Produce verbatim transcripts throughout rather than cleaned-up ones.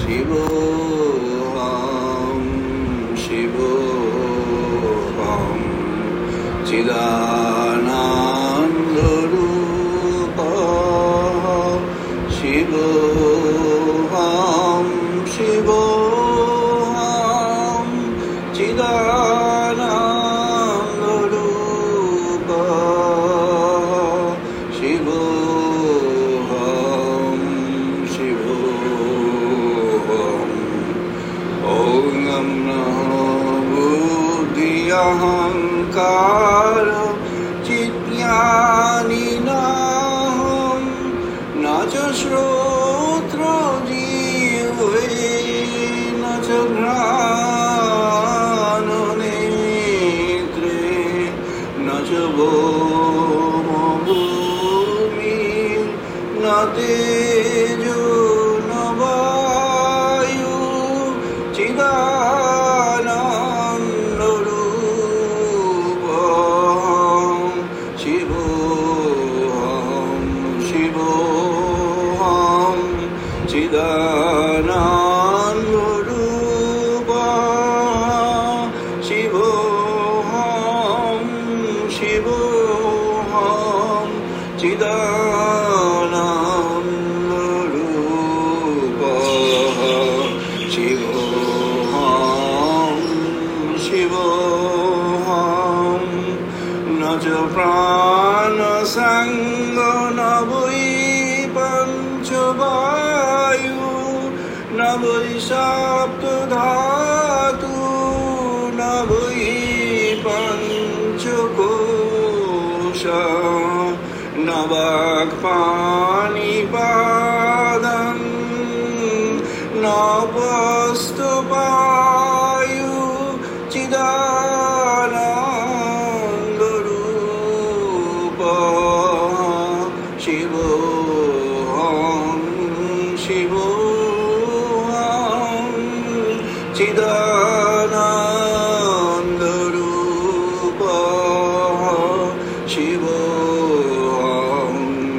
शिवोऽहं शिवोऽहं चिदानन्दरूपः शिवोऽहं शिवोऽहं चिदानन्दरूपः शिवोऽहं शिवोऽहं ॐ नमो बुद्ध्यहङ्कार चिज्ञानिनाहं न च श्रोत्रजीह्वे न च घ्राणनेत्रे न च भूमि न तेजो न वायु चिदानन्दरूपं शिवोऽहं शिवोऽहं चिदानन्दरूपं शिवोऽहं शिवोऽहं चिदानन्दरूपं शिवोऽहं शिवोऽहं न च प्राणसङ्गो न वै पञ्चवायु न वै सप्तधातु न वै पञ्चकोश न वाक्पाणिपादं न वस्तुवायु चिदानन्दरूपं शिवोऽहं शिवोऽहं चिदानन्दरूपं शिवोऽहं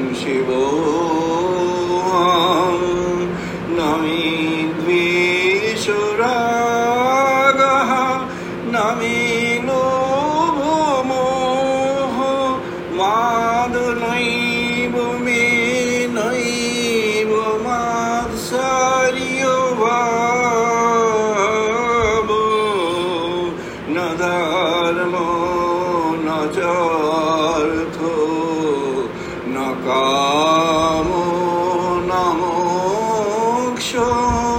शिवोऽहं न मे द्वेषो रागः न मे लोभो मोहो मादनैव मे नैव मात्सर्यो भावो न धर्मो न चार्थो न कामो न मोक्षो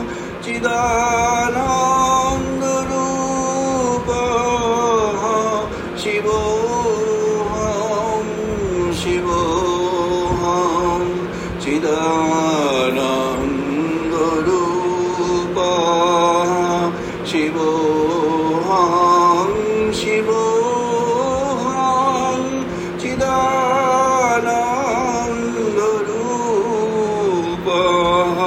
चिदानन्दरूपः शिवोऽहं शिवोऽहं चिदानन्दरूपः शिवोऽहं शिवोऽहं चिदानन्दरूपः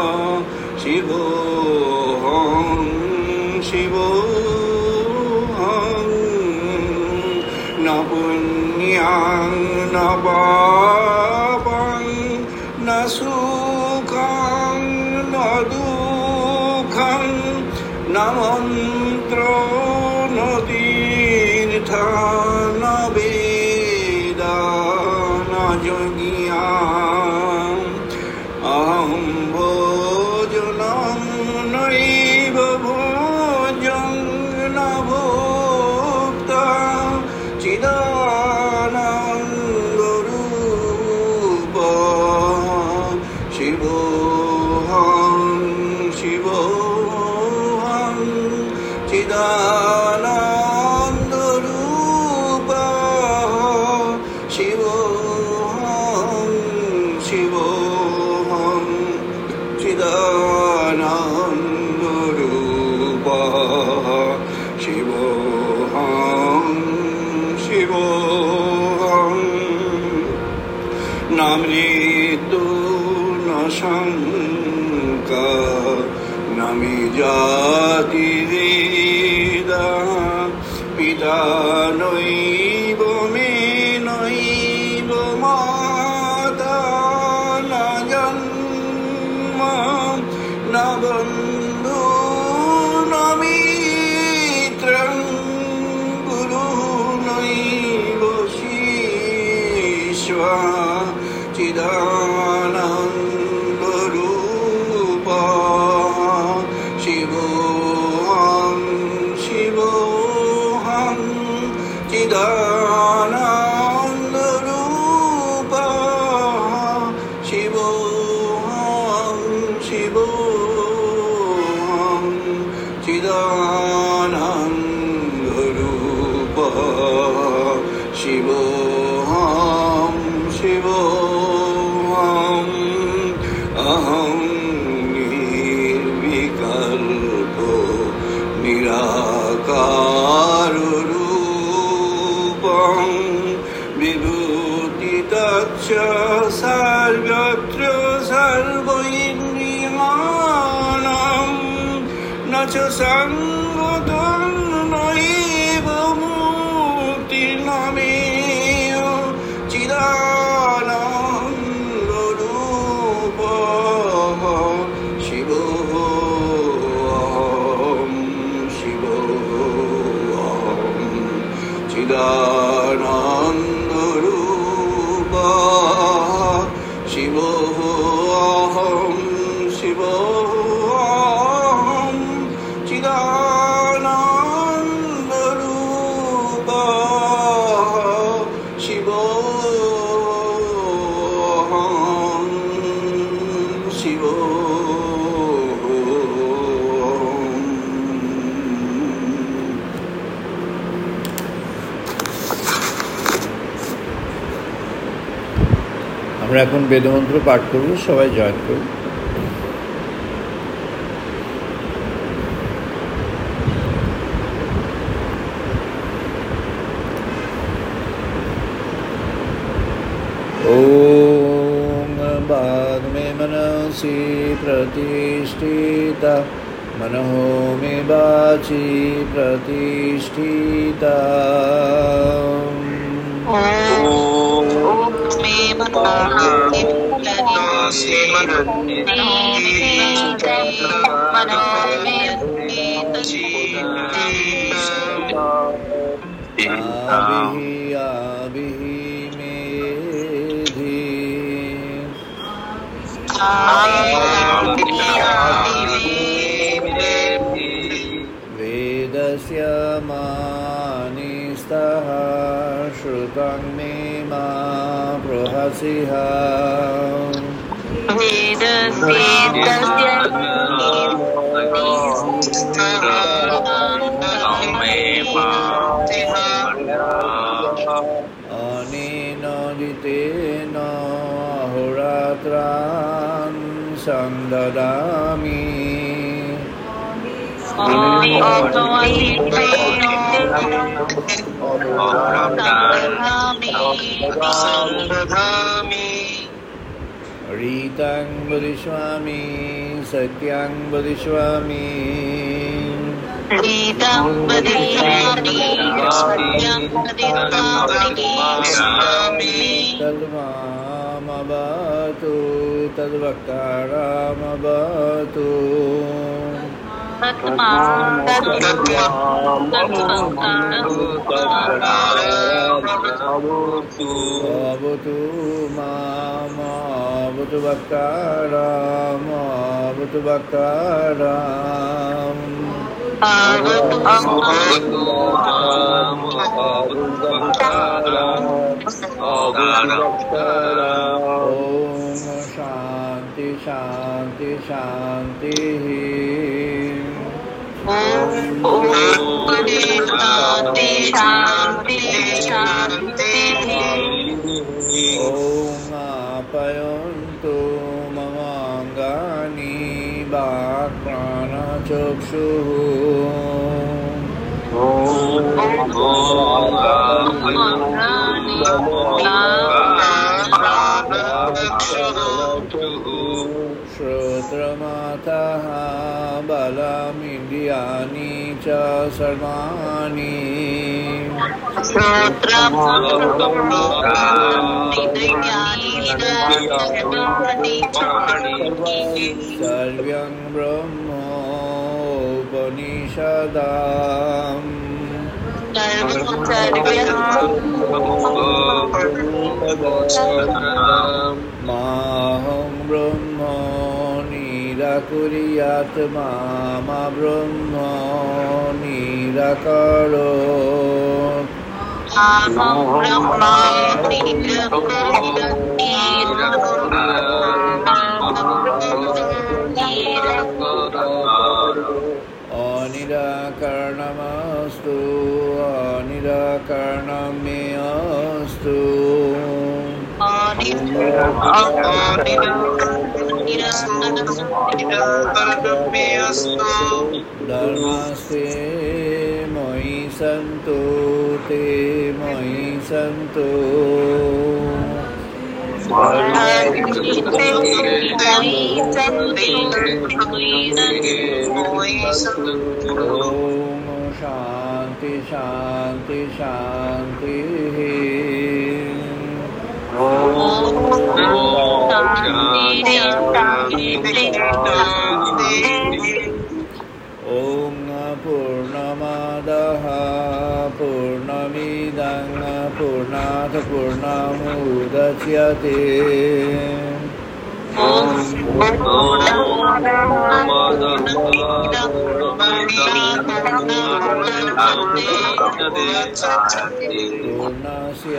शिवोऽहं शिवोऽहं न पुण्यं न पापं न सुखं न दुःखं न मन्त्रो न तीर्थ न वेद न यज्ञम् अहं भोजनं नैव भोजं न भोक्ता चिदानन्दरूपं शिवोऽहं शिवोऽहं चिदानन्दरूपं शिवोऽहं शिवोऽहं चिदानन्दरूपं शिवोऽहं शिवोऽहं न मृत्यु न शङ्का न मे जातिवेदः पिता नैव मे नैव माता न जन्म न बन्धु चिदानन्दरूपा शिवोऽहं शिवोऽहं चिदानन्दरूपा शिवोऽहं शिवोऽहं चिदानन्दरूपा शिवोऽहं शिवोऽहं अहं निर्विकल्पो निराकाररूपं विभूतितच्च सर्वत्र सर्वैन्द्रियाणां न च सङ्गतं नैव मुक्तिर्न मे चिदानन्दरूपा शिवोऽहं शिवोऽहं चिदानन्दरूपा शिवोऽहं शिवोऽहं चिदानन्दरूपा शिवोऽहं शिवोऽहं। আমরা এখন বেদমন্ত্র পাঠ করব, সবাই জয়েন করুন। ओम बाद में मनसि प्रतिष्ठिता मनहो में वाचि प्रतिष्ठिता आविहि आविहि मेधि वेदस्य मानिस्तः श्रुतं मे मा बृहसिः अनेन जितेन अहोरात्रान् सन्ददामि रीतं वदिष्यामि सत्यं वदिष्यामि रीतं वदिष्यामि सत्यं वदिष्यामि तद्मामवतु तद्वक्तारमवतु अवतु मामवतु वक्तारम् अवतु वक्तारम् ओम शांति शांति शांति शांति शांति शांति ओम आपयन्तु मम अङ्गानि वाक्प्राणचक्षुः श्रोत्रमातः बलमिन्द्रियाणि च सर्वाणि सर्वं ब्रह्मोपनिषदाम् माहं ब्रह्म निराकुर्यात् मा ब्रह्म निराकरोत् अनिराकरणमस्तु अनिराकरणं मे अस्तु धर्मस्ते मयि सन्तु ते मयि सन्तु ओम शांति शांति शांति ओम पूर्णमदः पूर्णमिदं पूर्णात् पूर्णमुदच्यते पूर्णस्य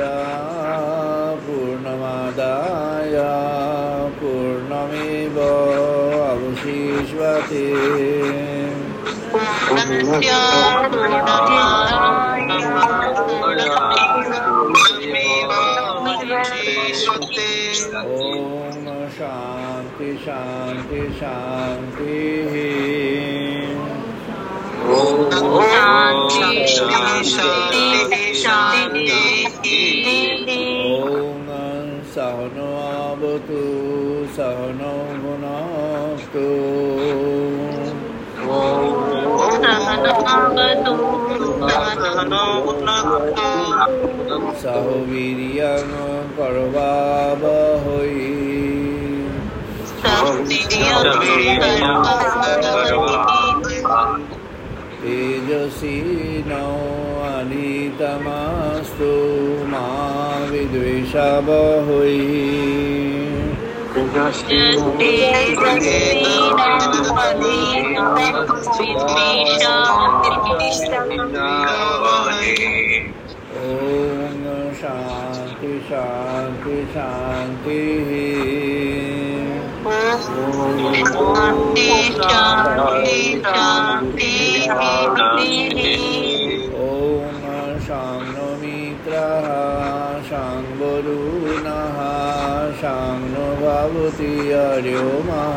पूर्णमादाय पूर्णमेव अवशिष्यते ओम शांति शांति शांति ओम सहनो भवतु सहनो भुनक्तु सह वीर्यं करवावहै तेजस्विनो अनितमस्तु मा विद्विषावहै ओम शांति शांति शांति ओम शांनो मित्रः शांगो वरुणः शांनो भवति अर्योमः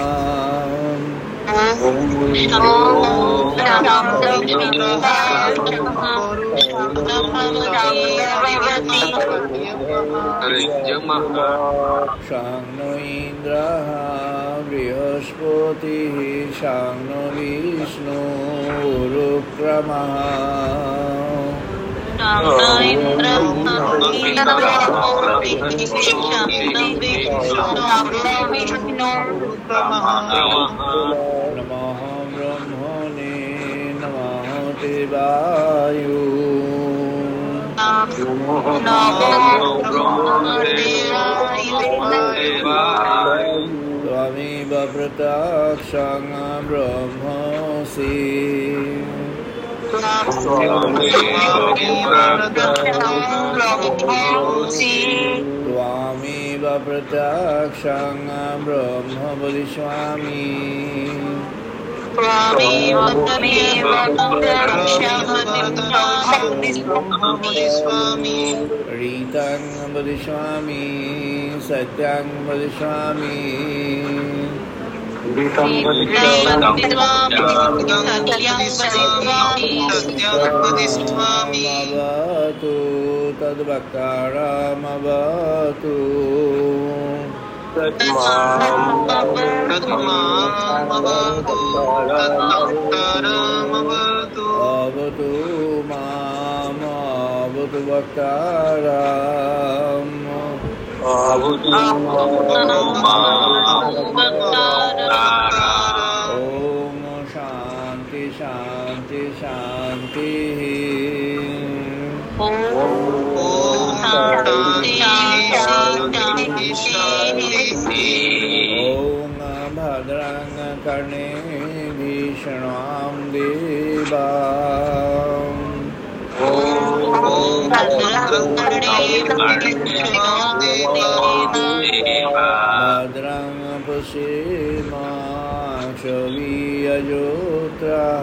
शांनो इंद्रः बृहस्पतिः शांनो विष्णु रुक्रमः नमः ब्रह्मणे नमः देवाय त्वमेव प्रत्यक्षं ब्रह्मासि त्वमेव प्रत्यक्षं ब्रह्म वदिष्यामि रीतं वदिष्यामि सत्यं वदिष्यामि मवतु तद्वक्तारमवतु अवतु माम् अवतु वक्तारम् ओम शांति शांति शांति। भद्रं कर्णेभिः शृण्वाम देवा भद्रं पश्येमाक्षभिर्यजत्राः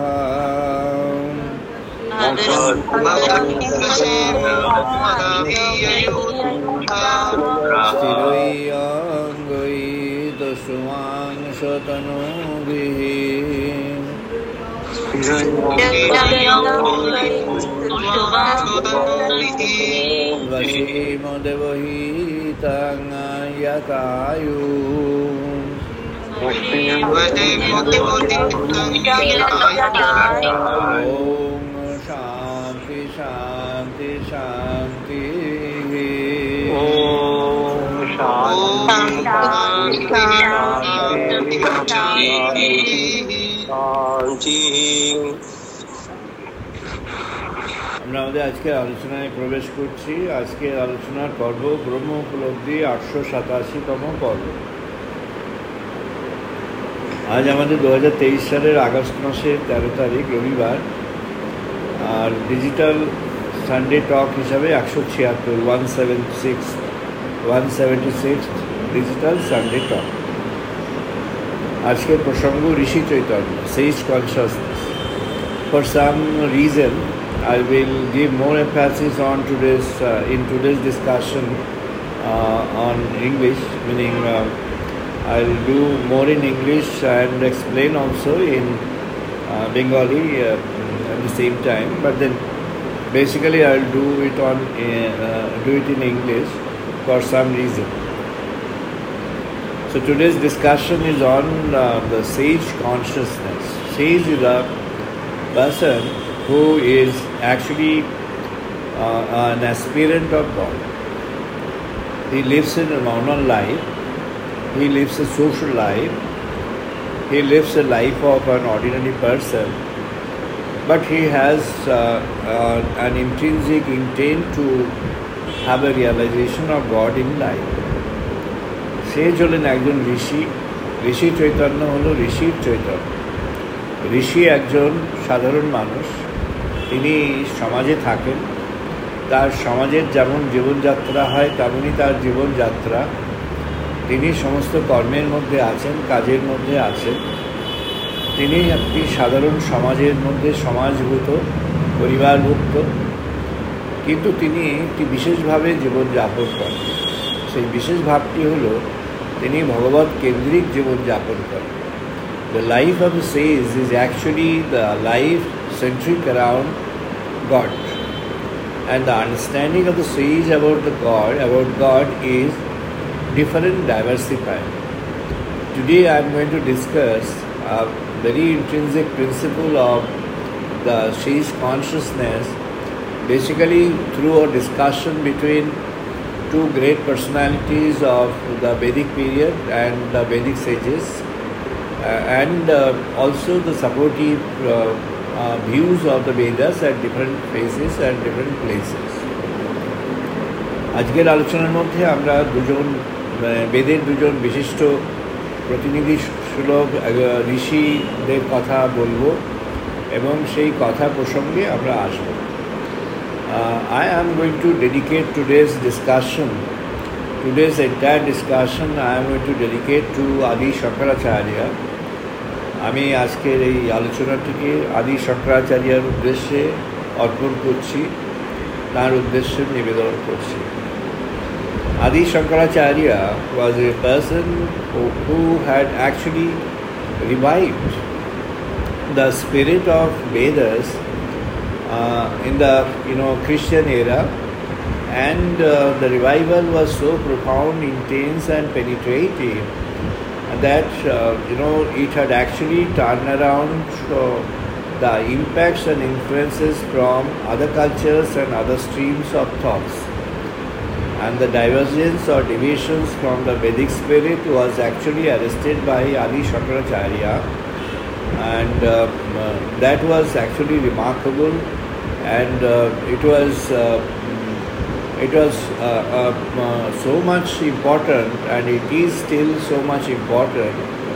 स्थिरैरङ्गैस्तुवांशतनूभिः वशीमदेवहितं यतायुः ॐ शान्ति शान्ति शान्तिः ॐ शान्ति शान्ति। আমরা আমাদের আজকের আলোচনায় প্রবেশ করছি। আজকের আলোচনার পর্ব ব্রহ্ম উপলব্ধি আটশো সাতাশিতম পর্ব। আজ আমাদের দু হাজার তেইশ সালের আগস্ট মাসের তেরো তারিখ রবিবার, আর ডিজিটাল সানডে টক হিসাবে একশো ছিয়াত্তর one seven six one seventy six digital Sunday talk. আজকের প্রসঙ্গ ঋষি চৈতন্য, sage consciousness. For some reason I will give more emphasis on today's uh, in today's discussion uh, on English, meaning uh, I'll do more in English and explain also in uh, Bengali uh, at the same time. But then, basically, I'll do it on uh, do it in English for some reason. So today's discussion is on uh, the sage consciousness. Sage is a person who is actually uh, an aspirant of God. He lives in a normal life, he lives a social life, he lives a life of an ordinary person, but he has uh, uh, an intrinsic intent to have a realization of God in life. Sage হলেন একজন ঋষি, ঋষি চৈতন্য হলো ঋষির চৈতন্য। ঋষি একজন সাধারণ মানুষ, তিনি সমাজে থাকেন, তার সমাজের যেমন জীবনযাত্রা হয় তেমনই তার জীবনযাত্রা। তিনি সমস্ত কর্মের মধ্যে আছেন, কাজের মধ্যে আছেন। তিনি একটি সাধারণ সমাজের মধ্যে সমাজভূত, পরিবারভুক্ত, কিন্তু তিনি একটি বিশেষভাবে জীবনযাপন করেন। সেই বিশেষ ভাবটি হলো তিনি ভগবৎ কেন্দ্রিক জীবনযাপন করেন। The life of the sage is actually the life centric around God, and the understanding of the sage about the God, about God is different, diversified. Today I am going to discuss a very intrinsic principle of the sage consciousness, basically through a discussion between two great personalities of the Vedic period and the Vedic sages. Uh, and uh, also the supportive uh, uh, views of the Vedas at different phases and different places. আজকের আলোচনার মধ্যে আমরা দুজন বেদের দুজন বিশিষ্ট প্রতিনিধি সুলভ ঋষিদের কথা বলবো এবং সেই কথা প্রসঙ্গে আমরা আসব। I am going to dedicate today's discussion, today's entire discussion I am going to dedicate to Adi Shankaracharya. আমি আজকের এই আলোচনাটিকে আদি শঙ্করাচার্যের উদ্দেশ্যে অর্পণ করছি, তার উদ্দেশ্যে নিবেদন করছি। Adi Shankaracharya was a person who, who had actually revived the spirit of Vedas uh, in the you know Christian era, and uh, the revival was so profound, intense, and penetrating that uh, you know it had actually turned around uh, the impacts and influences from other cultures and other streams of thoughts, and the divergence or deviations from the Vedic spirit was actually arrested by Adi Shankaracharya, and uh, uh, that was actually remarkable, and uh, it was uh, It was uh, uh, uh, so much important, and it is still so much important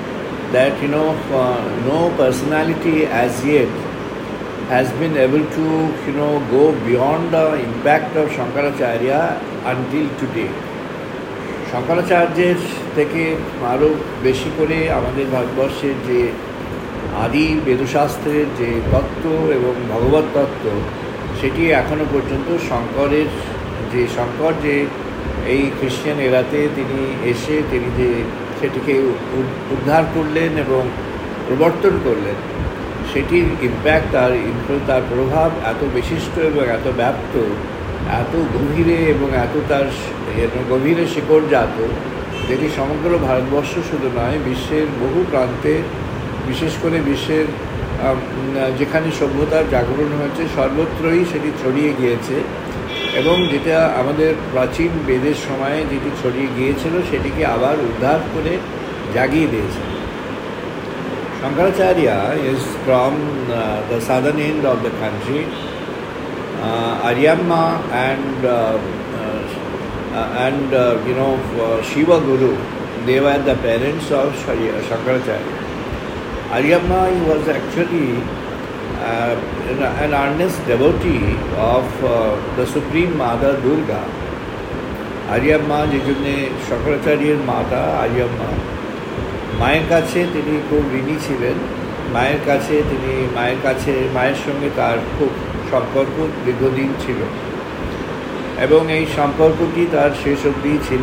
that you know uh, no personality as yet has been able to you know go beyond the impact of Shankaracharya until today. শঙ্করাচার্যের থেকে আরও বেশি করে আমাদের ভারতবর্ষের যে আদি বেদশাস্ত্রের যে তত্ত্ব এবং ভগবত তত্ত্ব, সেটি এখনও পর্যন্ত শঙ্করের যে শঙ্কর যে এই খ্রিশ্চান এরাতে তিনি এসে তিনি যে সেটিকে উদ্ধার করলেন এবং প্রবর্তন করলেন, সেটির ইম্প্যাক্ট তার তার প্রভাব এত বিশিষ্ট এবং এত ব্যাপ্ত, এত গভীরে এবং এত তার গভীরে শিকড়জাত, যেটি সমগ্র ভারতবর্ষ শুধু নয়, বিশ্বের বহু প্রান্তে, বিশেষ করে বিশ্বের যেখানে সভ্যতার জাগরণ হয়েছে সর্বত্রই সেটি ছড়িয়ে গিয়েছে। এবং যেটা আমাদের প্রাচীন বেদের সময়ে যেটি ছড়িয়ে গিয়েছিল সেটিকে আবার উদ্ধার করে জাগিয়ে দিয়েছে। Shankaracharya is from uh, the southern end of the country. Uh, Aryamma and uh, uh, and uh, you know uh, Shiva Guru, they were the parents of Shankaracharya. Aryamma was actually uh, an earnest devotee of uh, the Supreme Mother Durga. Aryamma যে জন্যে শঙ্করাচার্যের মাতা আর্যাম্মা, মায়ের কাছে তিনি খুব ঋণী ছিলেন। মায়ের কাছে তিনি মায়ের কাছে মায়ের সঙ্গে তার খুব সম্পর্ক দীর্ঘদিন ছিল এবং এই সম্পর্কটি তার শেষ অবধি ছিল।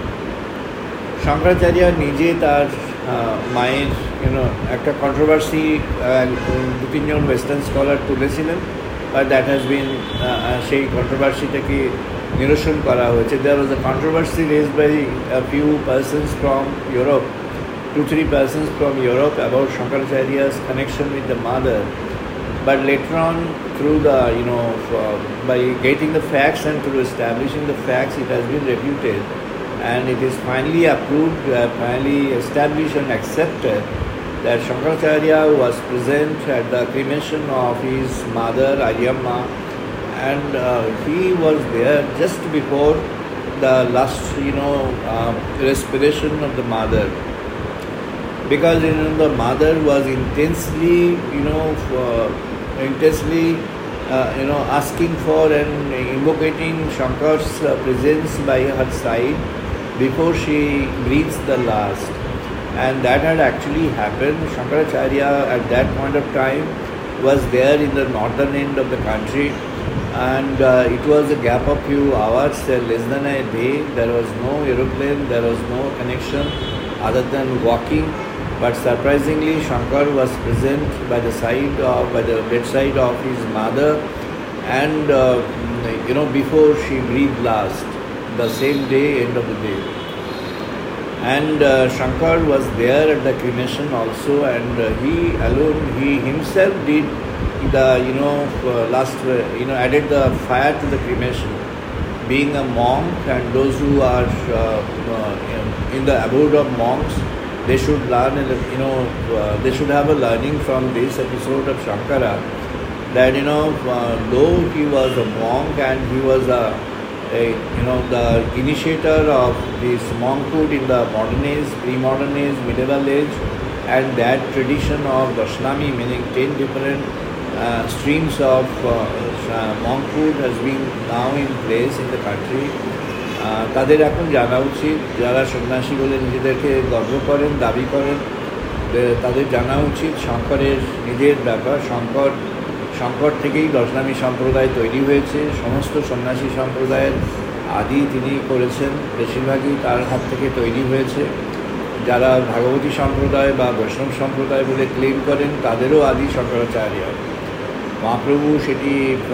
শঙ্করাচার্য নিজে তার মায়ের ইউনো একটা কন্ট্রোভার্সি দু তিনজন ওয়েস্টার্ন স্কলার তুলেছিলেন, বাট দ্যাট হ্যাজ বিন সেই কন্ট্রোভার্সিটাকে নিরসন করা হয়েছে। There was a controversy raised by a few persons from Europe, two three persons from Europe about Shankaracharya's connection with the mother, but later on through the you know uh, by getting the facts and through establishing the facts, it has been refuted and it is finally approved, uh, finally established and accepted that Shankaracharya was present at the cremation of his mother Aryamma, and uh, he was there just before the last you know uh, respiration of the mother. Because you know the mother was intensely, you know, uh, intensely, uh, you know, asking for and invocating Shankar's uh, presence by her side before she breathes the last, and that had actually happened. Shankaracharya at that point of time was there in the northern end of the country, and uh, it was a gap of few hours, uh, less than a day. There was no aeroplane, there was no connection other than walking. But surprisingly, Shankar was present by the side of, by the bedside of his mother, and uh, you know before she breathed last, the same day, end of the day. And uh, Shankar was there at the cremation also, and uh, he alone, he himself did the you know uh, last uh, you know added the fire to the cremation. Being a monk, and those who are uh, uh, in the abode of monks, they should learn, you know, uh, they should have a learning from this episode of Shankara, that, you know, uh, though he was a monk and he was a, a, you know, the initiator of this monkhood in the modern age, pre-modern age, medieval age, and that tradition of Vaishnava, meaning ten different uh, streams of uh, monkhood has been now in place in the country. তাদের এখন জানা উচিত, যারা সন্ন্যাসী বলে নিজেদেরকে গর্ব করেন, দাবি করেন, তাদের জানা উচিত শঙ্করের নিজের ব্যাপার। শঙ্কর শঙ্কর থেকেই বৈষ্ণবী সম্প্রদায় তৈরি হয়েছে। সমস্ত সন্ন্যাসী সম্প্রদায়ের আদি তিনি করেছেন, বেশিরভাগই তার হাত থেকে তৈরি হয়েছে। যারা ভাগবতী সম্প্রদায় বা বৈষ্ণব সম্প্রদায় বলে ক্লেম করেন, তাদেরও আদি শঙ্করাচার্য। মহাপ্রভু সেটি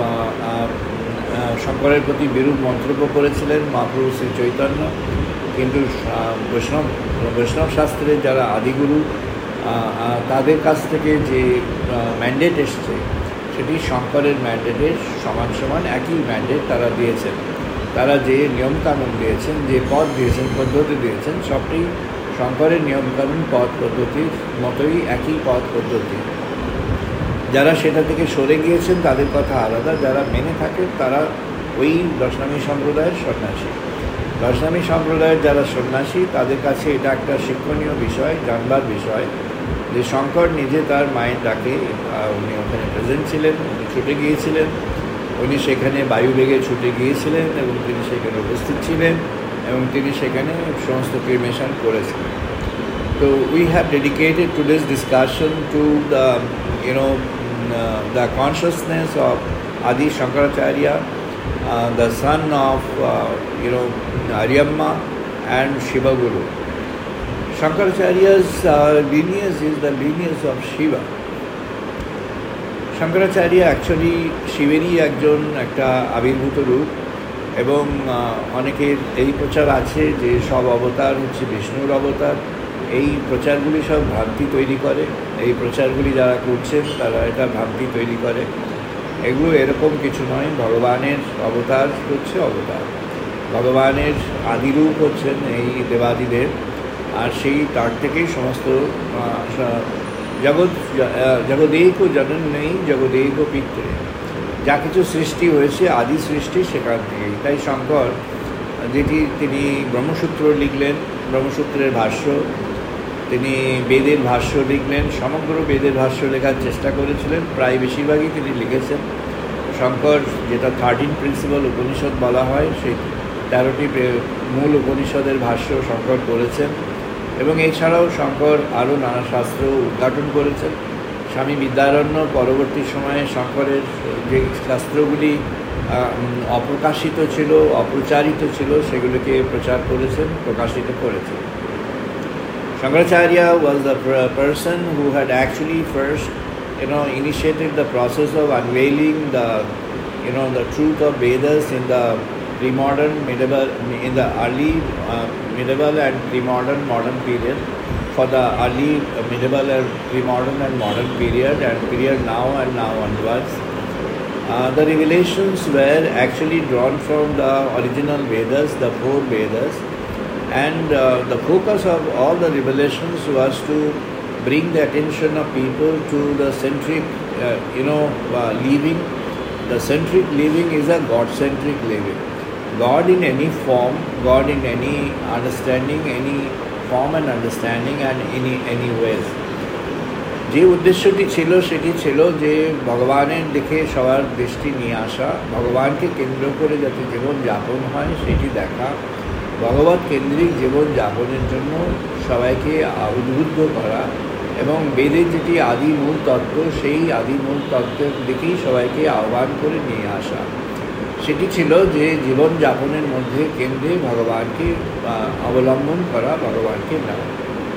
শঙ্করের প্রতি বিরূপ মন্তব্য করেছিলেন মহাপ্রভু শ্রী চৈতন্য, কিন্তু বৈষ্ণব বৈষ্ণব শাস্ত্রের যারা আদিগুরু, তাদের কাছ থেকে যে ম্যান্ডেট এসছে সেটি শঙ্করের ম্যান্ডেটের সমান সমান একই ম্যান্ডেট তারা দিয়েছেন। তারা যে নিয়মকানুন দিয়েছেন, যে পথ দিয়েছেন, পদ্ধতি দিয়েছেন, সবটি শঙ্করের নিয়মকানুন পথ পদ্ধতির মতোই একই পথ পদ্ধতি। যারা সেটা থেকে সরে গিয়েছেন তাদের কথা আলাদা, যারা মেনে থাকেন তারা ওই বৈষ্ণবী সম্প্রদায়ের সন্ন্যাসী। বৈষ্ণবী সম্প্রদায়ের যারা সন্ন্যাসী তাদের কাছে এটা একটা শিক্ষণীয় বিষয়, জানবার বিষয় যে শঙ্কর নিজে তার মায়ের ডাকে উনি ওখানে প্রেজেন্ট ছিলেন, উনি ছুটে গিয়েছিলেন, উনি সেখানে বায়ুবেগে ছুটে গিয়েছিলেন এবং তিনি সেখানে উপস্থিত ছিলেন এবং তিনি সেখানে সমস্ত ক্রিমেশন করেছিলেন। তো we have dedicated today's discussion to the you know the consciousness of Adi Shankaracharya, uh, the son of uh, you know Aryamma and Shiva Guru. Shankaracharya's uh, lineage is the lineage of Shiva. Shankaracharya actually শিবেরই একজন একটা আবির্ভূত রূপ এবং অনেকের এই প্রচার আছে যে সব অবতার হচ্ছে বিষ্ণুর অবতার। এই প্রচারগুলি সব ভ্রান্তি তৈরি করে, এই প্রচারগুলি যারা করছেন তারা এটা ভ্রান্তি তৈরি করে। এগুলো এরকম কিছু নয়। ভগবানের অবতার হচ্ছে অবতার, ভগবানের আদিরূপ হচ্ছেন এই দেবাদিদেব, আর সেই তার থেকেই সমস্ত জগৎ জগদেক জনন নেই জগদেক পিতৃ, যা কিছু সৃষ্টি হয়েছে আদি সৃষ্টি সেখান থেকেই। তাই শঙ্কর যেটি তিনি ব্রহ্মসূত্র লিখলেন, ব্রহ্মসূত্রের ভাষ্য, তিনি বেদের ভাষ্য লিখলেন, সমগ্র বেদের ভাষ্য লেখার চেষ্টা করেছিলেন, প্রায় বেশিরভাগই তিনি লিখেছেন। শঙ্কর যেটা থার্টিন প্রিন্সিপাল উপনিষদ বলা হয়, সেই তেরোটি মূল উপনিষদের ভাষ্য শঙ্কর করেছেন এবং এছাড়াও শঙ্কর আরও নানা শাস্ত্র উদ্ঘাটন করেছেন। স্বামী বিদ্যারণ্য পরবর্তী সময়ে শঙ্করের যে শাস্ত্রগুলি অপ্রকাশিত ছিল, অপ্রচারিত ছিল, সেগুলিকে প্রচার করেছেন, প্রকাশিত করেছেন। Shankaracharya was the person who had actually first, you know, initiated the process of unveiling the, you know, the truth of Vedas in the pre-modern, medieval, in the early uh, medieval and pre-modern, modern period, for the early uh, medieval and pre-modern and modern period, and period now and now onwards. Uh, the revelations were actually drawn from the original Vedas, the four Vedas. And uh, the focus of all the revelations was to bring the attention of people to the centric, uh, you know, uh, living. The centric living is a God-centric living. God in any form, God in any understanding, any form and understanding and any any ways. যে উদ্দেশ্যটি ছিল সেটি ছিল যে ভগবানের দিকে সবার দৃষ্টি নিয়ে আসা, ভগবানকে কেন্দ্র করে যাতে জীবন যাপন হয় সেটি দেখা, ভগবত কেন্দ্রিক জীবন যাপনের জন্য সবাইকে উদ্বুদ্ধ করা এবং বেদের যেটি আদি মূল তত্ত্ব সেই আদি মূল তত্ত্বের দিকেই সবাইকে আহ্বান করে নিয়ে আসা, সেটি ছিল যে জীবন যাপনের মধ্যে কেন্দ্রে ভগবানকে অবলম্বন করা, ভগবানকে নেওয়া।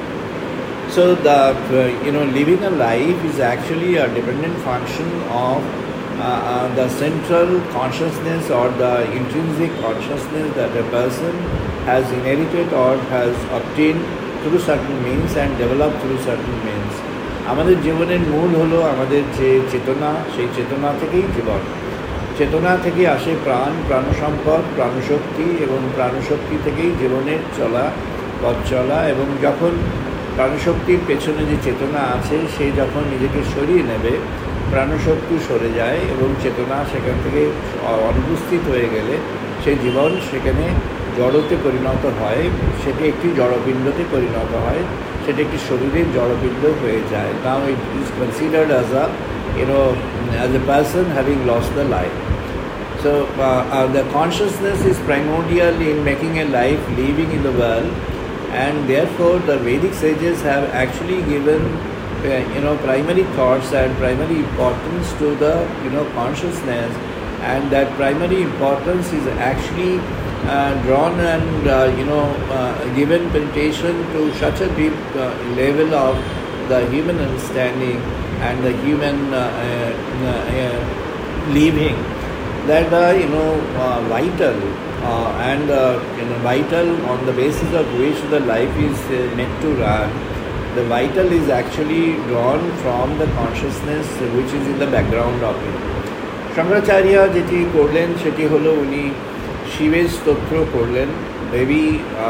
So the uh, you know living a life is actually a dependent function of Uh, uh, the central consciousness or the intrinsic consciousness that a person has inherited or has obtained through certain means and developed through certain means. আমাদের জীবনের মূল হলো আমাদের যে চেতনা, সেই চেতনা থেকেই জীবন, চেতনা থেকে আসে প্রাণ, প্রাণসম্পদ, প্রাণশক্তি এবং প্রাণশক্তি থেকেই জীবনের চলা, পথ চলা। এবং যখন প্রাণশক্তির পেছনে যে চেতনা আছে সে যখন নিজেকে সরিয়ে নেবে, প্রাণশক্তি সরে যায় এবং চেতনা সেখান থেকে অনুপস্থিত হয়ে গেলে সেই জীবন সেখানে জড়তে পরিণত হয়, সেটি একটি জড়পিণ্ডতে পরিণত হয়, সেটি একটি শরীরের জড়পিণ্ড হয়ে যায়। Now it is considered as a you know as a person having lost the life. So uh, uh, the consciousness is primordial in making a life living in the world, and therefore the Vedic sages have actually given Uh, you know primary thoughts and primary importance to the you know consciousness, and that primary importance is actually uh, drawn and uh, you know uh, given penetration to such a deep uh, level of the human understanding and the human uh, uh, uh, living that the uh, you know uh, vital uh, and uh, you know vital on the basis of which the life is uh, meant to run. The vital is actually drawn from the consciousness which is in the background of it. Shankaracharya যেটি করলেন সেটি হলো উনি শিবের স্তোত্র করলেন, দেবী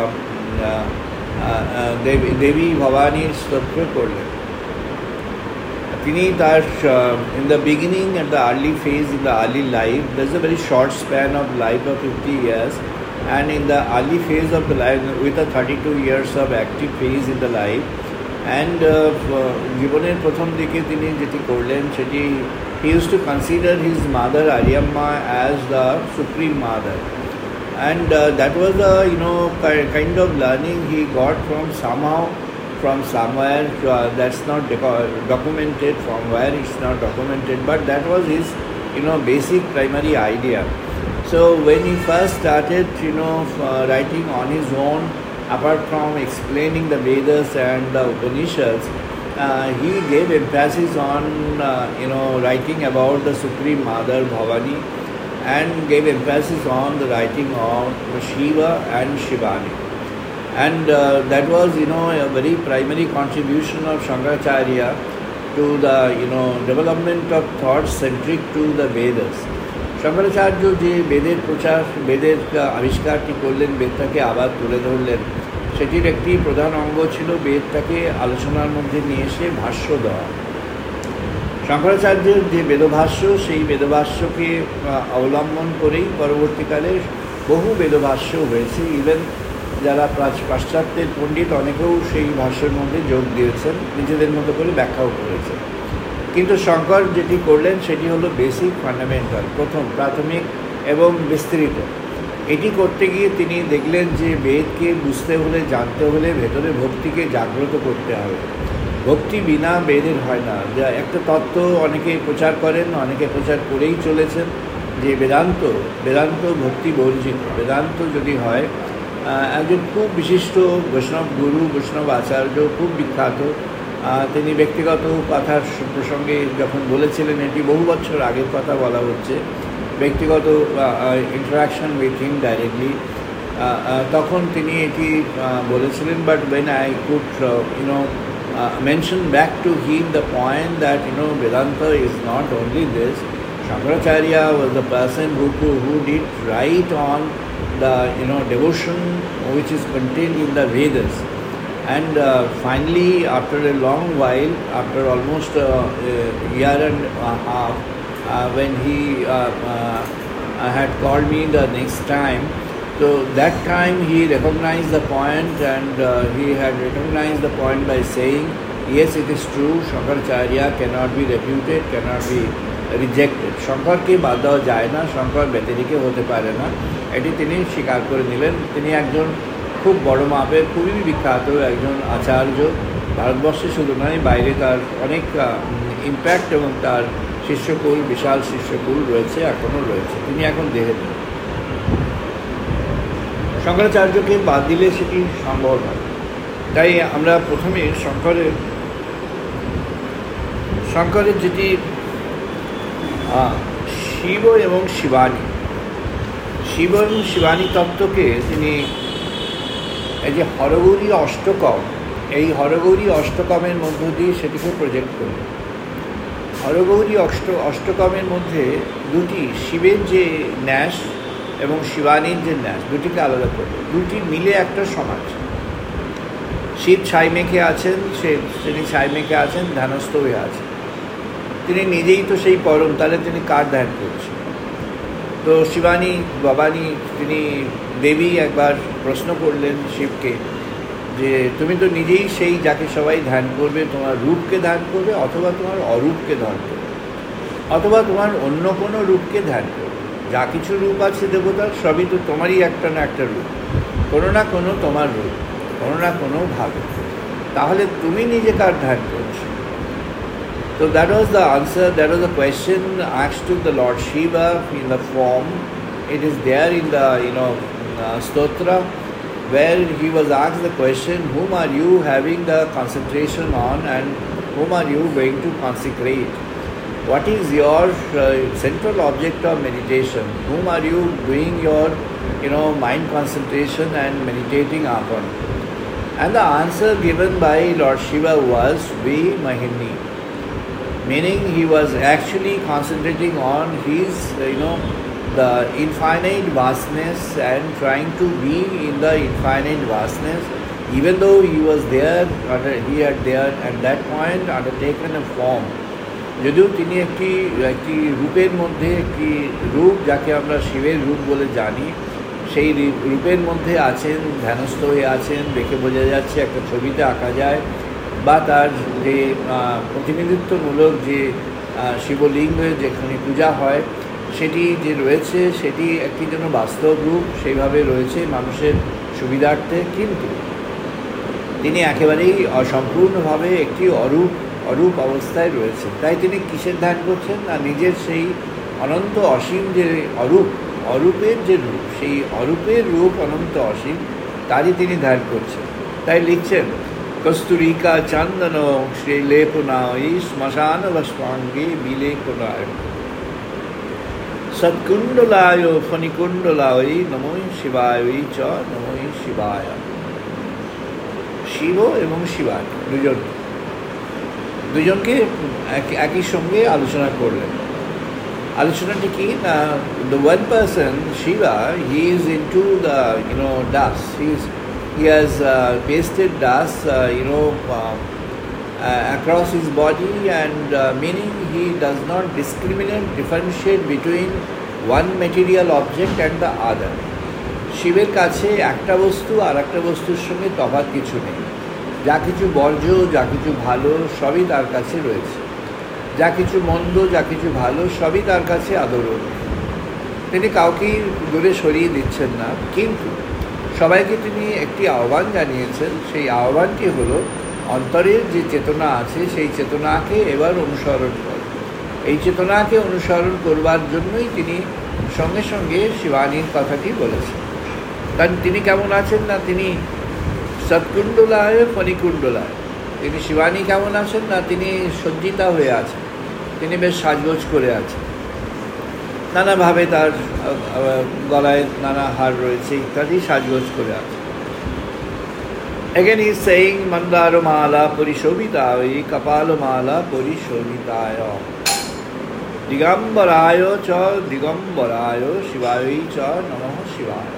দেবী দেবী ভবানীর স্তোত্র করলেন। তিনি তার in the beginning at the early phase in the early life, there's a very short span of life of fifty years, and in the early phase of the life with the thirty-two years of active phase in the life, and জীবনের প্রথম দিকে তিনি যেটি করলেন সেটি he used to consider his mother Aryamma as the supreme mother, and uh, that was the you know kind of learning he got from somehow from somewhere uh, that's not documented, from where it's not documented, but that was his you know basic primary idea. So when he first started you know uh, writing on his own, apart from explaining the Vedas and the Upanishads, uh, he gave emphasis on uh, you know writing about the Supreme Mother Bhavani, and gave emphasis on the writing of Shiva and Shivani. And uh, that was you know a very primary contribution of Shankaracharya to the you know development of thought centric to the Vedas. Shankaracharya যে বেদের প্রচার, বেদের আবিষ্কারটি করলেন, বেদটাকে আবার তুলে ধরলেন, সেটির একটি প্রধান অঙ্গ ছিল বেদটাকে আলোচনার মধ্যে নিয়ে এসে ভাষ্য দেওয়া। শঙ্করাচার্যের যে বেদভাষ্য, সেই বেদভাষ্যকে অবলম্বন করেই পরবর্তীকালে বহু বেদভাষ্য হয়েছে। ইভেন যারা পাশ্চাত্যের পণ্ডিত অনেকেও সেই ভাষ্যের মধ্যে যোগ দিয়েছেন, নিজেদের মতো করে ব্যাখ্যাও করেছেন। কিন্তু শঙ্কর যেটি করলেন সেটি হলো বেসিক, ফান্ডামেন্টাল, প্রথম, প্রাথমিক এবং বিস্তৃত। এটি করতে গিয়ে তিনি দেখলেন যে বেদকে বুঝতে হলে, জানতে হলে ভেতরে ভক্তিকে জাগ্রত করতে হবে। ভক্তি বিনা বেদের হয় না। যা একটা তত্ত্ব অনেকে প্রচার করেন, অনেকে প্রচার করেই চলেছেন যে বেদান্ত বেদান্ত ভক্তি বর্জিত। বেদান্ত যদি হয়, একজন খুব বিশিষ্ট বৈষ্ণব গুরু, বৈষ্ণব আচার্য, খুব বিখ্যাত, তিনি ব্যক্তিগত কথার প্রসঙ্গে যখন বলেছিলেন, এটি বহু বছর আগের কথা বলা হচ্ছে, ব্যক্তিগত ইন্টারাকশন উইথ হিম ডাইরেক্টলি, তখন তিনি এটি বলেছিলেন। But when I could you know mention back to him the point that you know Vedanta is not only this. Shankaracharya was the person who who did write on the you know devotion which is contained in the Vedas. And uh, finally, after a long while, after almost a, a year and a half, uh, when he uh, uh, had called me the next time, so that time he recognized the point, and uh, he had recognized the point by saying, yes, it is true, Shankaracharya cannot be refuted, cannot be rejected. শঙ্করকে বাদ দেওয়া যায় না, শঙ্কর ব্যতিরেকে হতে পারে না, এটি তিনি স্বীকার করে নিলেন। তিনি একজন খুব বড় মাপের, খুবই বিখ্যাত একজন আচার্য, ভারতবর্ষে শুধু নয়, বাইরে তার অনেক ইম্প্যাক্ট এবং তার শিষ্যকুল, বিশাল শিষ্যকুল রয়েছে, এখনও রয়েছে। তিনি এখন দেহে নেই। শঙ্করাচার্যকে বাদ দিলে সেটি সম্ভব নয়। তাই আমরা প্রথমে শঙ্করের শঙ্করের যেটি শিব এবং শিবানী, শিব এবং শিবানী তত্ত্বকে তিনি এই যে হরগৌরী অষ্টকম, এই হরগৌরী অষ্টকমের মধ্য দিয়ে সেটিকে প্রজেক্ট করলেন। হরগৌরী অষ্ট অষ্টকমের মধ্যে দুটি, শিবের যে ন্যাস এবং শিবানীর যে ন্যাস, দুটিকে আলাদা করলেন। দুটি মিলে একটা সমাজ। শিব ছাই মেখে আছেন, সে তিনি ছাই মেখে আছেন, ধ্যানস্থ হয়ে আছেন। তিনি নিজেই তো সেই পরম, তাহলে তিনি কার ধ্যান করছেন? তো শিবানী ভবানী, তিনি দেবী একবার প্রশ্ন করলেন শিবকে যে তুমি তো নিজেই সেই যাকে সবাই ধ্যান করবে, তোমার রূপকে ধ্যান করবে, অথবা তোমার অরূপকে ধ্যান করবে, অথবা তোমার অন্য কোনো রূপকে ধ্যান করবে। যা কিছু রূপ আছে দেবতার, সবই তো তোমারই একটা না একটা রূপ, কোনো না কোনো তোমার রূপ, কোনো না কোনো ভাবে। তাহলে তুমি নিজে কার ধ্যান করছো? So that was the answer, that was the question asked to the Lord Shiva in the form. It is there in the you know uh, stotra, where he was asked the question, whom are you having the concentration on and whom are you going to consecrate? What is your uh, central object of meditation? Whom are you doing your you know mind concentration and meditating upon? And the answer given by Lord Shiva was V Mahini, meaning he was actually concentrating on his you know the infinite vastness and trying to be in the infinite vastness, even though he was there, under, he had there at that point undertaken a form. যদিও তিনি একটি একটি রূপের মধ্যে, একটি রূপ যাকে আমরা শিবের রূপ বলে জানি, সেই রূপের মধ্যে আছেন, ধ্যানস্থ হয়ে আছেন, দেখে বোঝা যাচ্ছে, একটা ছবিতে আঁকা যায়, বা তার যে প্রতিনিধিত্বমূলক যে শিবলিঙ্গের যেখানে পূজা হয় সেটি যে রয়েছে সেটি একটি যেন বাস্তব রূপ সেইভাবে রয়েছে মানুষের সুবিধার্থে, কিন্তু তিনি একেবারেই অসম্পূর্ণভাবে একটি অরূপ অরূপ অবস্থায় রয়েছে। তাই তিনি কিসের ধ্যান করছেন না নিজের সেই অনন্ত অসীম যে অরূপ অরূপের যে রূপ, সেই অরূপের রূপ অনন্ত অসীম তারই তিনি ধ্যান করছেন। তাই লিখছেন কস্তুরিকা চন্দন শ্রী লেপনায় শ্মশান বস্বাঙ্গে বিলেপনায় সৎকুণ্ডলায় ফণিকুণ্ডলায় নমঃ শিবায় চ নমঃ শিবায়। শিব এবং শিবায় দুজন দুজনকে একই সঙ্গে আলোচনা করলেন। আলোচনাটি কি না, the one person Shiva, he is into the you know dust, he is he has uh, pasted dust uh, you know uh, uh, across his body, and uh, meaning he does not discriminate, differentiate between one material object and the other. শিবের কাছে একটা বস্তু আর একটা বস্তুর সঙ্গে তফাৎ কিছু নেই, যা কিছু বর্জ্য যা কিছু ভালো সবই তার কাছে রয়েছে, যা কিছু মন্দ যা কিছু ভালো সবই তার কাছে আদরণীয়। তিনি কাউকেই দূরে সরিয়ে দিচ্ছেন না, কিন্তু সবাইকে তিনি একটি আহ্বান জানিয়েছেন। সেই আহ্বানটি হলো অন্তরের যে চেতনা আছে সেই চেতনাকে এবার অনুসরণ কর। এই চেতনাকে অনুসরণ করবার জন্যই তিনি সঙ্গে সঙ্গে শিবানীর কথাটি বলেছেন। কারণ তিনি কেমন আছেন না, তিনি সৎকুণ্ডলায় ফণিকুণ্ডলায়। তিনি শিবানী কেমন আছেন না, তিনি সজ্জিতা হয়ে আছেন, তিনি বেশ সাজগোজ করে আছেন, নানাভাবে তার গলায় নানা হার রয়েছে ইত্যাদি সাজগোজ করে আছে। Again he is saying Mandaromala Parishobhitaye Kapalomala Parishobhitaya Digambarayo cha Digambarayo Shivaye cha Namah Shivaya।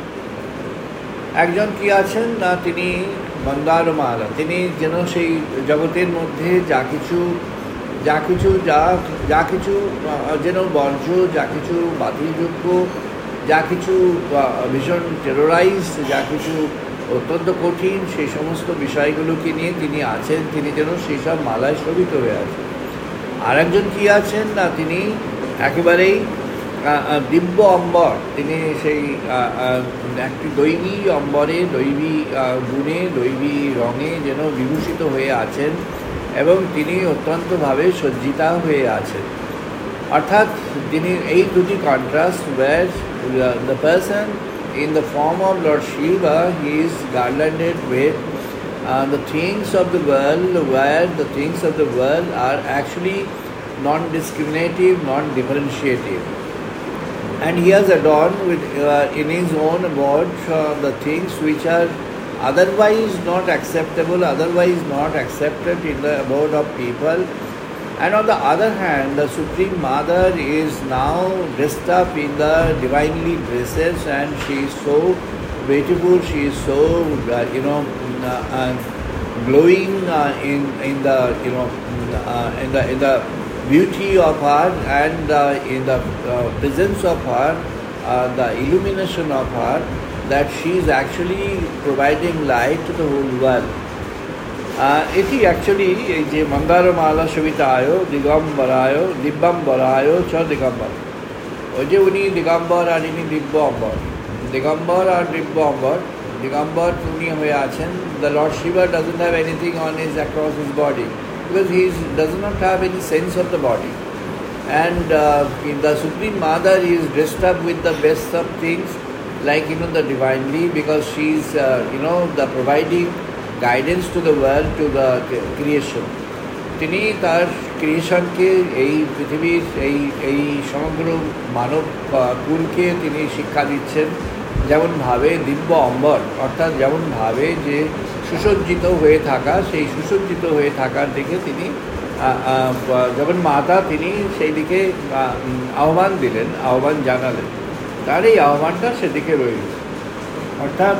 একজন কি আছেন না, তিনি মন্দারমালা, তিনি যেন সেই জগতের মধ্যে যা কিছু যা কিছু যা যা কিছু যেন বর্জ্য, যা কিছু বাতিলযোগ্য, যা কিছু ভীষণ টেরোরাইজ, যা কিছু অত্যন্ত কঠিন, সেই সমস্ত বিষয়গুলোকে নিয়ে তিনি আছেন, তিনি যেন সেই সব মালায় শোভিত হয়ে আছেন। আর একজন কি আছেন না, তিনি একেবারেই দিব্য অম্বর, তিনি সেই একটি দৈবী অম্বরে দৈবী গুণে দৈবী রঙে যেন বিভূষিত হয়ে আছেন এবং তিনি অত্যন্তভাবে সজ্জিতা হয়ে আছেন। অর্থাৎ তিনি এই দুটি contrast, where the person in the form of Lord Shiva, he is garlanded with uh, the things of the world, where the things of the world are actually non-discriminative, non-differentiative. And he has adorned with uh, in his own abode uh, the things which are otherwise not acceptable, otherwise not accepted in the abode of people. And on the other hand, the Supreme Mother is now dressed up in the divinely dresses, and she is so beautiful, she is so uh, you know uh, uh, glowing uh, in in the you know uh, in the in the beauty of her, and uh, in the uh, presence of her, uh, the illumination of her, that she is actually providing light to the whole world. এটি actually এই যে মন্দারমালা শোভিতায় দিগম্বরায় দিব্যম্বরায় চ দিগম্বর, ওই যে উনি দিগম্বর আর ইনি দিব্য অম্বর, দিগম্বর আর দিব্য অম্বর। দিগম্বর উনি হয়ে আছেন, the lord Shiva doesn't have anything on his across his body, because he is, does not have any sense of the body, and uh, in the Supreme Mother he is dressed up with the best of things, like you know the divinely, because she is uh, you know the providing guidance to the world, to the creation. তিনি তার ক্রিয়েশনকে এই পৃথিবীর এই এই সমগ্র মানব কুলকে তিনি শিক্ষা দিচ্ছেন, যেমনভাবে দিব্য অম্বর, অর্থাৎ যেমনভাবে যে সুসজ্জিত হয়ে থাকা, সেই সুসজ্জিত হয়ে থাকার দিকে তিনি যখন মাতা তিনি সেই দিকে আহ্বান দিলেন, আহ্বান জানালেন, তার এই আহ্বানটা সেদিকে রইল। অর্থাৎ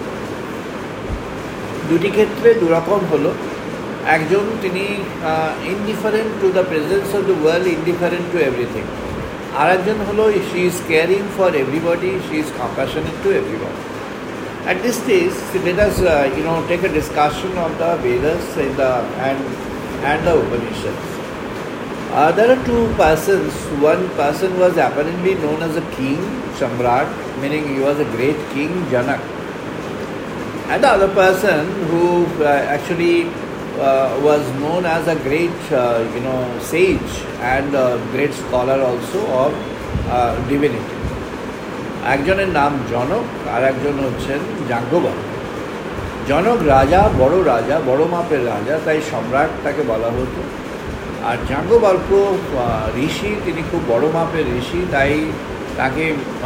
দুটি ক্ষেত্রে দুরকম হলো, একজন তিনি indifferent to the presence of the world, indifferent to everything, আর একজন হলো she is caring for everybody, she is compassionate to everybody. At this stage, let us uh, you know take a discussion of the Vedas in the, and and the Upanishads. Uh, there are two persons. One person was apparently known as a king, Samrat, meaning he was a great king, Janak. And the other person who uh, actually uh, was known as a great, uh, you know, sage and a great scholar also of uh, divinity. একজনের নাম জনক আর একজন হচ্ছেন যাজ্ঞবল্ক। জনক রাজা, বড় রাজা, বড় মাপের রাজা, তাই সম্রাট তাকে বলা হতো। আর যাজ্ঞবল্ক ঋষি, তিনি খুব বড় মাপের ঋষি, তাই তাকে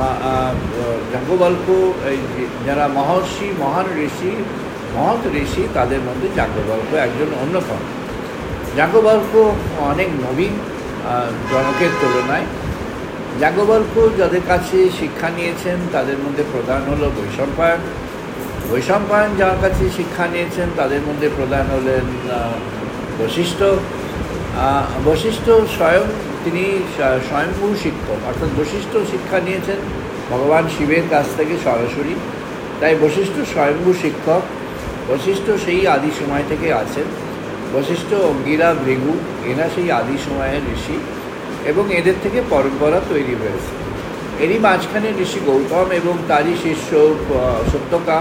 যাজ্ঞবল্ক যারা মহর্ষি, মহান ঋষি, মহৎ ঋষি, তাদের মধ্যে যাজ্ঞবল্ক একজন অন্যতম। যাজ্ঞবল্ক অনেক নবীন জনকের তুলনায়। যাজ্ঞবল্ক যাদের কাছে শিক্ষা নিয়েছেন তাদের মধ্যে প্রধান হলো বৈশম্পায়ন। বৈশম্পায়ন যার কাছে শিক্ষা নিয়েছেন তাদের মধ্যে প্রধান হলেন বশিষ্ঠ। বশিষ্ঠ স্বয়ং তিনি স্বয়ংভূ শিক্ষক, অর্থাৎ বশিষ্ঠ শিক্ষা নিয়েছেন ভগবান শিবের কাছ থেকে সরাসরি, তাই বশিষ্ঠ স্বয়ংভূ শিক্ষক। বশিষ্ঠ সেই আদি সময় থেকে আছেন। বশিষ্ঠ, অঙ্গিরা, ভৃগু এরা সেই আদি সময়ের ঋষি এবং এদের থেকে পরম্পরা তৈরি হয়েছে। এরই মাঝখানে ঋষি গৌতম এবং তারই শিষ্য সত্যকাম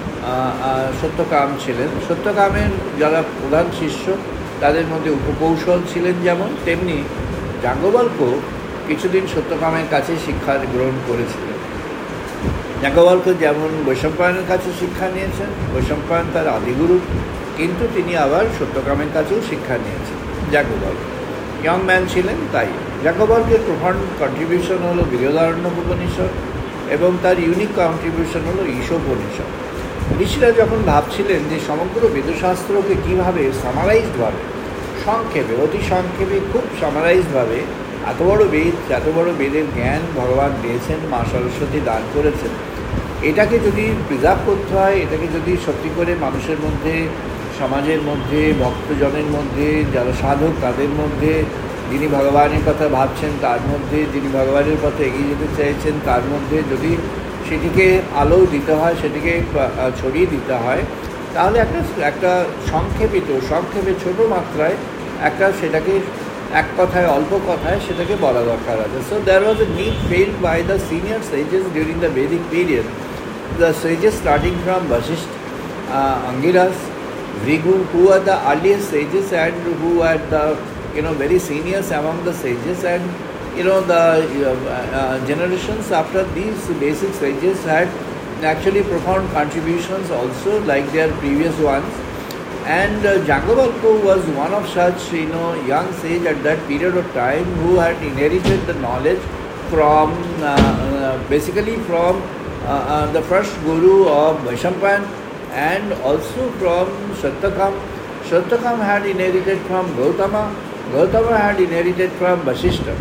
সত্যকাম ছিলেন। সত্যকামের যারা প্রধান শিষ্য তাদের মধ্যে উপকৌশল ছিলেন যেমন, তেমনি যাজ্ঞবল্ক কিছুদিন সত্যকামের কাছে শিক্ষা গ্রহণ করেছিলেন। যাজ্ঞবল্ক যেমন বৈশম্পায়নের কাছে শিক্ষা নিয়েছেন, বৈশম্পায়ন তার আদিগুরু, কিন্তু তিনি আবার সত্যকামের কাছেও শিক্ষা নিয়েছেন। যাজ্ঞবল্ক ইয়ং ম্যান ছিলেন, তাই যাজ্ঞবল্কের প্রফান্ড কন্ট্রিবিউশন হলো বৃহদারণ্যক উপনিষদ এবং তার ইউনিক কন্ট্রিবিউশন হলো ঈশোপনিষদ। ঋষিরা যখন ভাবছিলেন যে সমগ্র বেদশাস্ত্রকে কীভাবে সামারাইজডভাবে, সংক্ষেপে, অতি সংক্ষেপে, খুব সামারাইজডভাবে এত বড় বেদ, এত বড় বেদের জ্ঞান ভগবান দিয়েছেন, মা সরস্বতী দান করেছেন, এটাকে যদি প্রিজার্ভ করতে হয়, এটাকে যদি সত্যি করে মানুষের মধ্যে, সমাজের মধ্যে, ভক্তজনের মধ্যে, যারা সাধক তাদের মধ্যে, যিনি ভগবানের কথা ভাবছেন তার মধ্যে, যিনি ভগবানের পথে এগিয়ে যেতে চাইছেন তার মধ্যে যদি সেটিকে আলো দিতে হয়, সেটিকে ছড়িয়ে দিতে হয়, তাহলে একটা একটা সংক্ষেপিত, সংক্ষেপে ছোটো মাত্রায় একটা সেটাকে এক কথায়, অল্প কথায় সেটাকে বলা দরকার আছে। So there was a need felt by the senior sages during the Vedic period. The sages starting from Vasishtha, uh, Angiras, Vrigu, who are the earliest sages and who are the, you know, very seniors among the sages, and you know the uh, uh, generations after these basic sages had actually profound contributions also like their previous ones. And uh, Jaggavalka was one of such, you know, young sage at that period of time who had inherited the knowledge from uh, uh, basically from uh, uh, the first guru of Vaishampayan and also from Sattakam. Sattakam had inherited from Gautama. Gautama had inherited from Vasishtha.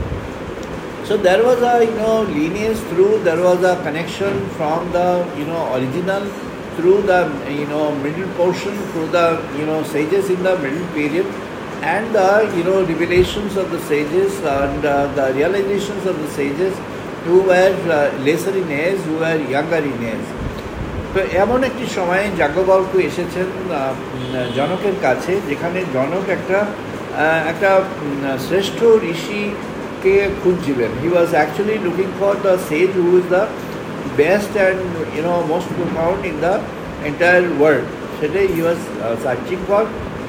So there was a, you know, lineage through, there was a connection from the, you know, original through the, you know, middle portion, through the, you know, sages in the middle period, and the, you know, revelations of the sages and uh, the realizations of the sages who were uh, lesser in age, who were younger in age. তো এমন একটি সময়ে যাজ্ঞবল্ক এসেছেন জনকের কাছে, যেখানে জনক একটা একটা শ্রেষ্ঠ ঋষিকে খুঁজছিলেন। He was actually looking for the sage who is the best and, you know, most profound in the entire world, সেটাই he was searching for.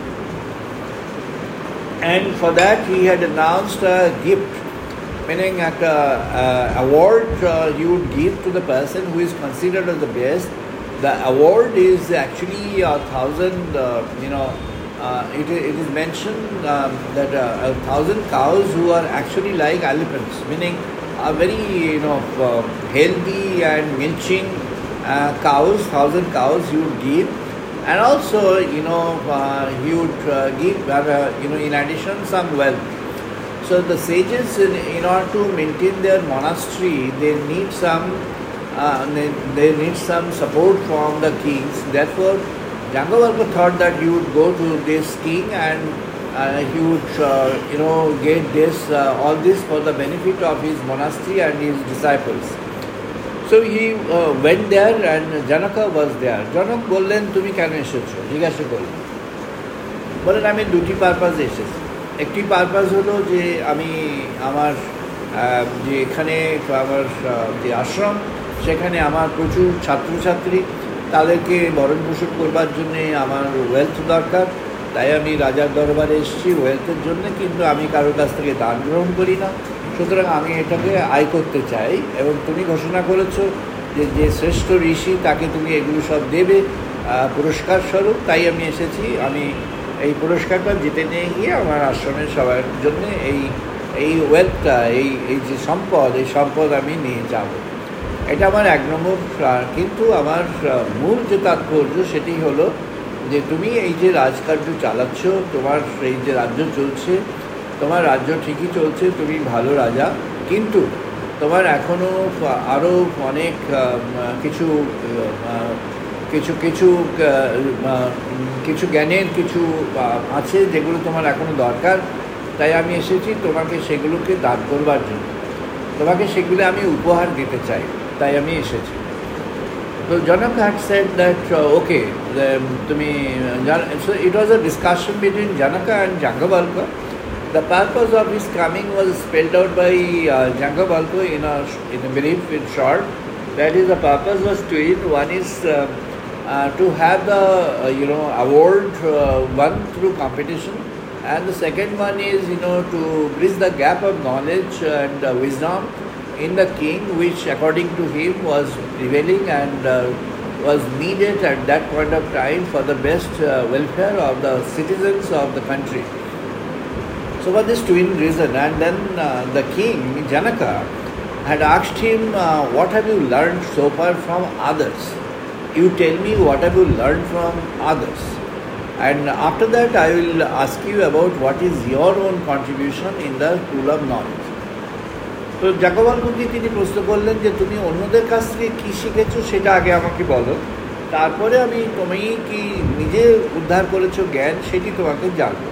And for that he had announced a gift, meaning a uh, award uh, you would give to the person who is considered as the best. The award is actually a thousand, uh, you know, uh, it, it is mentioned um, that uh, a thousand cows who are actually like elephants, meaning are very, you know, uh, healthy and milching uh, cows, thousand cows you would give. And also, you know, uh, you would uh, give, uh, you know, in addition some wealth. So the sages, in, in order to maintain their monastery, they need some, uh, they, they need some support from the kings. Therefore, Jaggavalka thought that he would go to this king and uh, he would, uh, you know, get this, uh, all this for the benefit of his monastery and his disciples. So he uh, went there and Janaka was there. Janak বললেন তুমি কেন এসেছো, জিজ্ঞাসা করলেন। বলেন আমি দুটি পারপাসে এসেছি। একটি পারপাস হলো যে আমি আমার যে এখানে আমার যে আশ্রম সেখানে আমার প্রচুর ছাত্রছাত্রী, তাদেরকে ভরণ পোষণ করবার জন্যে আমার ওয়েলথ দরকার, তাই আমি রাজার দরবারে এসেছি ওয়েলথের জন্য, কিন্তু আমি কারোর কাছ থেকে দান গ্রহণ করি না, সুতরাং আমি এটাকে আয় করতে চাই। এবং তুমি ঘোষণা করেছো যে যে শ্রেষ্ঠ ঋষি তাকে তুমি এগুলো সব দেবে পুরস্কার স্বরূপ, তাই আমি এসেছি। আমি এই পুরস্কারটা জিতে নিয়ে গিয়ে আমার আশ্রমের সবার জন্য এই এই ওয়েলথটা, এই এই যে সম্পদ, এই সম্পদ আমি নিয়ে যাব। এটা আমার এক নম্বর। কিন্তু আমার মূল যে তাৎপর্য সেটি হলো যে তুমি এই যে রাজকার্য চালাচ্ছ, তোমার এই যে রাজ্য চলছে, তোমার রাজ্য ঠিকই চলছে, তুমি ভালো রাজা, কিন্তু তোমার এখনও আরও অনেক কিছু কিছু কিছু কিছু জ্ঞানের কিছু আছে যেগুলো তোমার এখনও দরকার, তাই আমি এসেছি তোমাকে সেগুলোকে দান করবার জন্য, তোমাকে সেগুলো আমি উপহার দিতে চাই, তাই আমি এসেছি। তো Janak had said that uh, okay, the, তুমি so it was a discussion between Janaka and Jangavalka. The purpose of his coming was spelled out by uh, Jangavalka in a in a brief, in short. That is, the purpose was twin. One is uh, uh, to have the uh, you know award uh, won through competition, and the second one is you know to bridge the gap of knowledge and uh, wisdom in the king, which according to him was prevailing and uh, was needed at that point of time for the best uh, welfare of the citizens of the country. So for this twin reason, and then uh, the king, Janaka, had asked him, uh, what have you learned so far from others? You tell me what have you learned from others. And after that I will ask you about what is your own contribution in the pool of knowledge. তো যাজ্ঞবল্ক্যকে তিনি প্রশ্ন করলেন যে তুমি অন্যদের কাছ থেকে কী শিখেছো সেটা আগে আমাকে বলো, তারপরে আমি তুমি কি নিজে উদ্ধার করেছো জ্ঞান সেটি তোমাকে জানবো।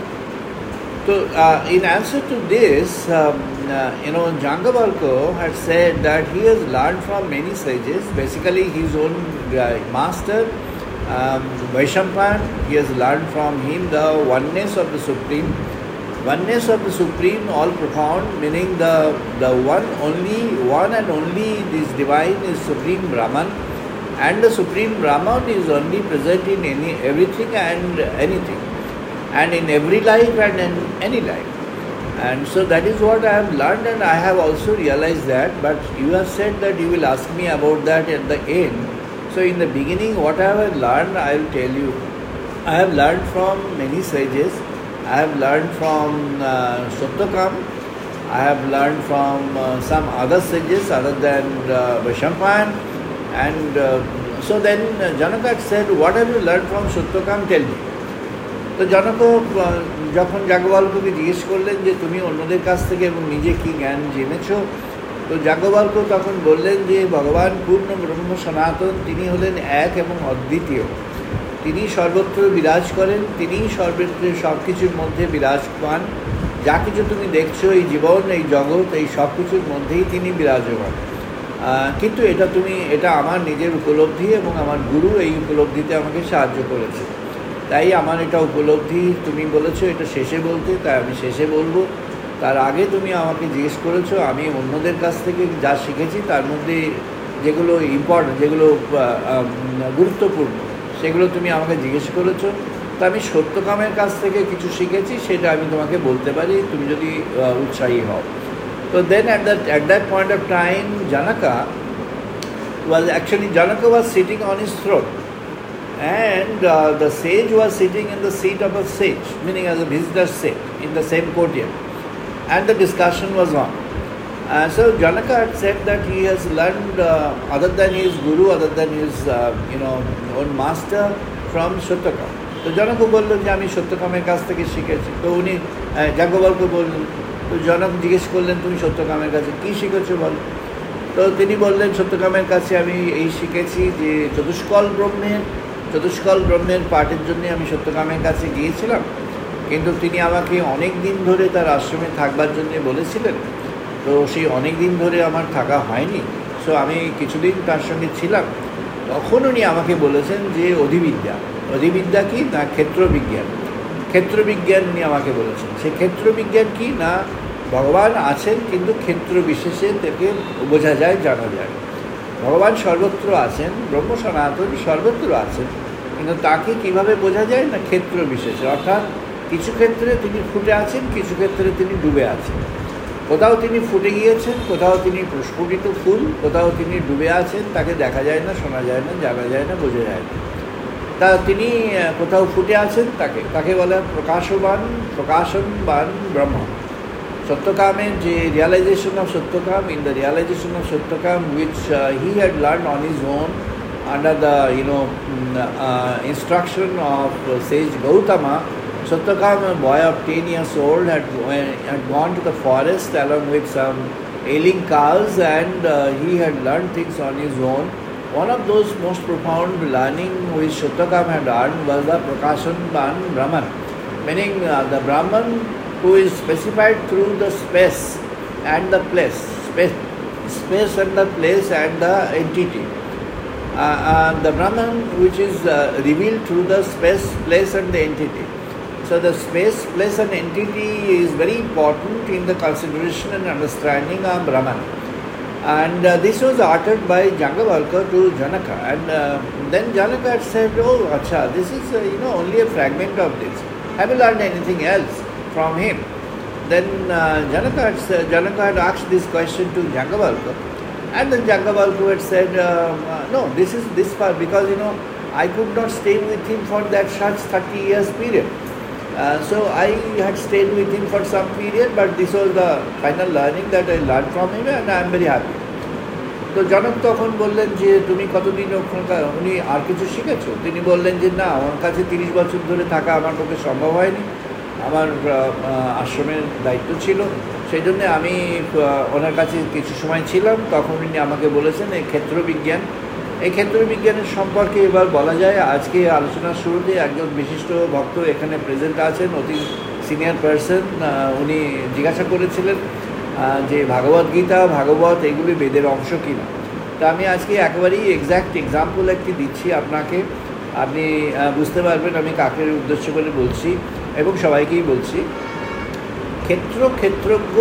তো in answer to this you know Jangavalkya had said that he has learned from many sages, basically his own uh, master um, Vaishampayan. He has learned from him the oneness of the Supreme. Oneness of the Supreme, all profound, meaning the the one only, one and only this divine is Supreme Brahman, and the Supreme Brahman is only present in any everything and anything, and in every life and in any life. And so that is what I have learned, and I have also realized that, but you have said that you will ask me about that at the end. So in the beginning, what I have learned, I will tell you. I have learned from many sages. I have learned from uh, Satyakam. I have learned from uh, some other sages other than uh, Vaishampayan. And uh, so then uh, Janaka said, what have you learned from Satyakam? Tell me. তো জনক যখন যাজ্ঞবল্ক্যকে জিজ্ঞেস করলেন যে তুমি অন্যদের কাছ থেকে এবং নিজে কী জ্ঞান জেনেছো, তো যাজ্ঞবল্ক্য তখন বললেন যে ভগবান পূর্ণ ব্রহ্ম সনাতন, তিনি হলেন এক এবং অদ্বিতীয়, তিনি সর্বত্র বিরাজ করেন, তিনিই সর্বত্র সব কিছুর মধ্যে বিরাজমান, যা কিছু তুমি দেখছো এই জীবন, এই জগৎ, এই সব কিছুর মধ্যেই তিনি বিরাজমান। কিন্তু এটা তুমি এটা আমার নিজের উপলব্ধি এবং আমার গুরু এই উপলব্ধিতে আমাকে সাহায্য করেছে, তাই আমার এটা উপলব্ধি। তুমি বলেছো এটা শেষে বলতে, তাই আমি শেষে বলবো। তার আগে তুমি আমাকে জিজ্ঞেস করেছো আমি অন্যদের কাছ থেকে যা শিখেছি তার মধ্যে যেগুলো ইম্পর্টেন্ট, যেগুলো গুরুত্বপূর্ণ, সেগুলো তুমি আমাকে জিজ্ঞেস করেছো। তা আমি সত্যকামের কাছ থেকে কিছু শিখেছি, সেটা আমি তোমাকে বলতে পারি তুমি যদি উৎসাহী হও। তো then at that at that point of time Janaka was actually Janaka was sitting on his throne, and uh, the sage was sitting in the seat of a sage, meaning as a visitor sage in the same courtyard, and the discussion was on. Uh, so Janaka had said that he has learned uh, other than his guru, other than his uh, you know own master, from Satyakam. তো জনক বললেন যে আমি সত্যকামের কাছ থেকে শিখেছি। তো উনি যাজ্ঞবল্ক্য বললেন, তো জনক জিজ্ঞেস করলেন তুমি সত্যকামের কাছে কী শিখেছো বল। তো তিনি বললেন সত্যকামের কাছে আমি এই শিখেছি যে চতুষ্কল ব্রহ্মের চতুষ্কল ব্রহ্মের পাঠের জন্যে আমি সত্যকামের কাছে গিয়েছিলাম, কিন্তু তিনি আমাকে অনেক দিন ধরে তার আশ্রমে থাকবার জন্যে বলেছিলেন, তো সেই অনেক দিন ধরে আমার থাকা হয়নি। সো আমি কিছুদিন তার সঙ্গে ছিলাম। তখন উনি আমাকে বলেছেন যে অধিবিদ্যা, অধিবিদ্যা কি না ক্ষেত্রবিজ্ঞান, ক্ষেত্রবিজ্ঞান উনি আমাকে বলেছেন। সেই ক্ষেত্রবিজ্ঞান কি না ভগবান আছেন কিন্তু ক্ষেত্র বিশেষে থেকে বোঝা যায়, জানা যায়। ভগবান সর্বত্র আছেন, ব্রহ্ম সনাতন সর্বত্র আছেন, কিন্তু তাকে কিভাবে বোঝা যায় না ক্ষেত্র বিশেষে। অর্থাৎ কিছু ক্ষেত্রে তিনি ফুটে আছেন, কিছু ক্ষেত্রে তিনি ডুবে আছেন। কোথাও তিনি ফুটে গিয়েছেন, কোথাও তিনি প্রস্ফুটিত ফুল, কোথাও তিনি ডুবে আছেন, তাকে দেখা যায় না, শোনা যায় না, জানা যায় না, বোঝা যায় না। তা তিনি কোথাও ফুটে আছেন, তাকে তাকে বলে প্রকাশবান, প্রকাশনবান ব্রহ্ম। সত্যকামের যে realization of Satyakam, in the realization of Satyakam which uh, he had learned on his own under the you know uh, instruction of uh, sage Gautama. Sattakam, a boy of ten years old, had, had gone to the forest along with some ailing cows, and uh, he had learned things on his own. One of those most profound learning which Sattakam had learned was the Prakashanban Brahman, meaning uh, the Brahman who is specified through the space and the place, space, space and the place and the entity. Uh, uh, the Brahman which is uh, revealed through the space, place and the entity. So the space, place and entity is very important in the consideration and understanding of Brahman. And uh, this was uttered by Jangavalka to Janaka. And uh, then Janaka had said, oh, acha, this is uh, you know only a fragment of this. Have you learned anything else from him? Then uh, Janaka, had, said, Janaka had asked this question to Jangavalka. And then Jangavalka had said, uh, no, this is this part, because you know I could not stay with him for that such thirty years period. Uh, so I had stayed with him for some period, but this was the final learning that I learned from him, and I am very happy. তো জনক তখন বললেন যে তুমি কতদিন ওখানকার, উনি আর কিছু শিখেছো? তিনি বললেন যে না, আমার কাছে তিরিশ বছর ধরে থাকা আমার পক্ষে সম্ভব হয়নি, আমার আশ্রমের দায়িত্ব ছিল, সেই জন্য আমি ওনার কাছে কিছু সময় ছিলাম। তখন উনি আমাকে বলেছেন এই ক্ষেত্রবিজ্ঞান, এই ক্ষেত্রবিজ্ঞানের সম্পর্কে এবার বলা যায়। আজকে আলোচনার শুরুতে একজন বিশিষ্ট ভক্ত এখানে প্রেজেন্ট আছেন, অতি সিনিয়র পার্সন, উনি জিজ্ঞাসা করেছিলেন যে ভাগবত গীতা, ভাগবত এগুলি বেদের অংশ কিনা। তা আমি আজকে একেবারেই এক্স্যাক্ট এক্সাম্পল একটি দিচ্ছি আপনাকে, আপনি বুঝতে পারবেন আমি কাকে উদ্দেশ্য করে বলছি এবং সবাইকেই বলছি। ক্ষেত্র ক্ষেত্রজ্ঞ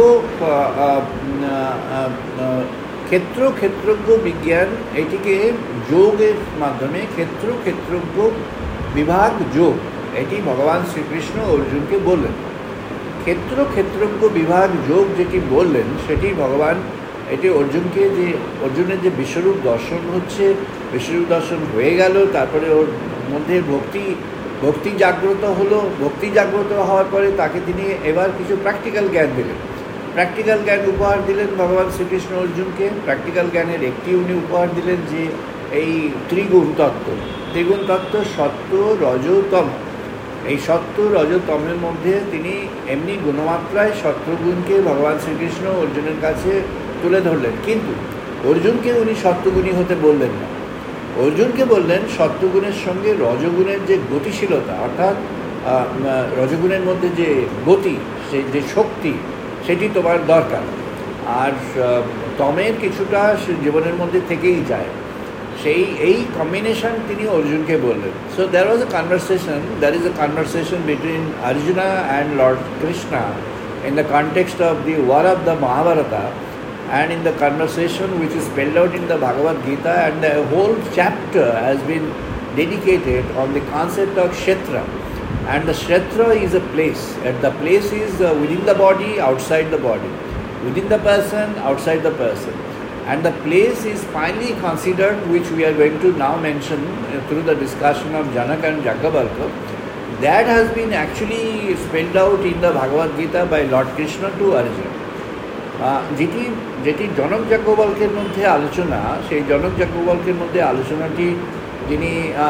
ক্ষেত্র ক্ষেত্রজ্ঞ বিজ্ঞান, এটিকে যোগের মাধ্যমে ক্ষেত্র ক্ষেত্রজ্ঞ বিভাগ যোগ, এটি ভগবান শ্রীকৃষ্ণ অর্জুনকে বললেন। ক্ষেত্র ক্ষেত্রজ্ঞ বিভাগ যোগ যেটি বললেন সেটি ভগবান, এটি অর্জুনকে, যে অর্জুনের যে বিশ্বরূপ দর্শন হচ্ছে, বিশ্বরূপ দর্শন হয়ে গেল, তারপরে ওর মধ্যে ভক্তি ভক্তি জাগ্রত হলো। ভক্তি জাগ্রত হওয়ার পরে তাকে তিনি এবার কিছু প্র্যাকটিক্যাল জ্ঞান দিলেন, প্র্যাকটিক্যাল জ্ঞান উপহার দিলেন ভগবান শ্রীকৃষ্ণ অর্জুনকে। প্র্যাকটিক্যাল জ্ঞানের একটি উনি উপহার দিলেন যে এই ত্রিগুণ তত্ত্ব, ত্রিগুণ তত্ত্ব সত্য রজ তম। এই সত্য রজ তমের মধ্যে তিনি এমনি গুণমাত্রায় সত্যগুণকে ভগবান শ্রীকৃষ্ণ অর্জুনের কাছে তুলে ধরলেন, কিন্তু অর্জুনকে উনি সত্যগুণী হতে বললেন না। অর্জুনকে বললেন সত্যগুণের সঙ্গে রজগুণের যে গতিশীলতা, অর্থাৎ রজগুণের মধ্যে যে গতি, সে যে শক্তি, সেটি তোমার দরকার। আর তমের কিছুটা জীবনের মধ্যে থেকেই যায়, সেই এই কম্বিনেশন তিনি অর্জুনকে বললেন। So there was a conversation, there is a conversation between Arjuna and lord Krishna in the context of the war of the Mahabharata, and in the conversation which is spelled out in the Bhagavad Gita, and the whole chapter has been dedicated on the concept of Kshetra. And the Kshetra is a place, and the place is uh, within the body, outside the body, within the person, outside the person. And the place is finally considered, which we are going to now mention uh, through the discussion of Janaka and Jangavalka. That has been actually spelled out in the Bhagavad Gita by Lord Krishna to Arjuna. যেটি যেটি জনক যাজ্ঞবল্ক্যের মধ্যে আলোচনা, সেই জনক যাজ্ঞবল্ক্যের মধ্যে আলোচনাটি যিনি,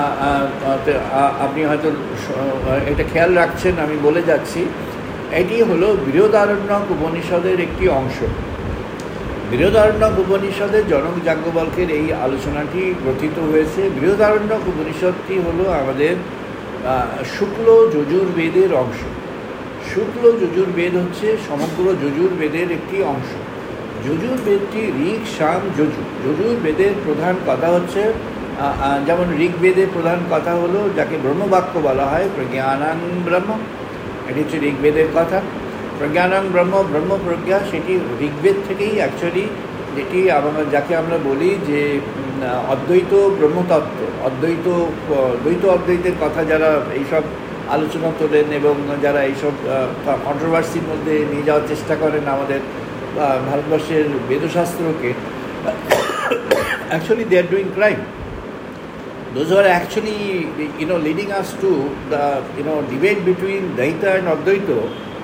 আপনি হয়তো এটা খেয়াল রাখছেন, আমি বলে যাচ্ছি, এটি হলো বৃহদারণ্যক উপনিষদের একটি অংশ। বৃহদারণ্যক উপনিষদে জনক যাজ্ঞবল্ক্যের এই আলোচনাটি গ্রথিত হয়েছে। বৃহদারণ্যক উপনিষদটি হলো আমাদের শুক্ল যজুর্বেদের অংশ। শুক্ল যজুর্বেদ হচ্ছে সমগ্র যজুর্বেদের একটি অংশ। যজুর্বেদটি ঋক সাম যজু। যজুর্বেদের প্রধান কথা হচ্ছে আহ, আহ, যেমন ঋগ্বেদের প্রধান কথা হলো যাকে ব্রহ্মবাক্য বলা হয়, প্রজ্ঞানাং ব্রহ্ম, এটি হচ্ছে ঋগ্বেদের কথা। প্রজ্ঞানাং ব্রহ্ম, ব্রহ্ম প্রজ্ঞা, সেটি ঋগ্বেদ থেকেই অ্যাকচুয়ালি, যেটি আমরা যাকে আমরা বলি যে উম, অদ্বৈত ব্রহ্মতত্ত্ব, অদ্বৈত আহ, দ্বৈত অদ্বৈতের কথা যারা এইসব আলোচনা তোলেন এবং যারা এইসব কন্ট্রোভার্সির মধ্যে নিয়ে যাওয়ার চেষ্টা করেন আমাদের আহ, ভারতবর্ষের বেদশাস্ত্রকে, actually they are doing crime. Those who are actually, you know, leading us to the, you know, debate between Dvaita and Advaita,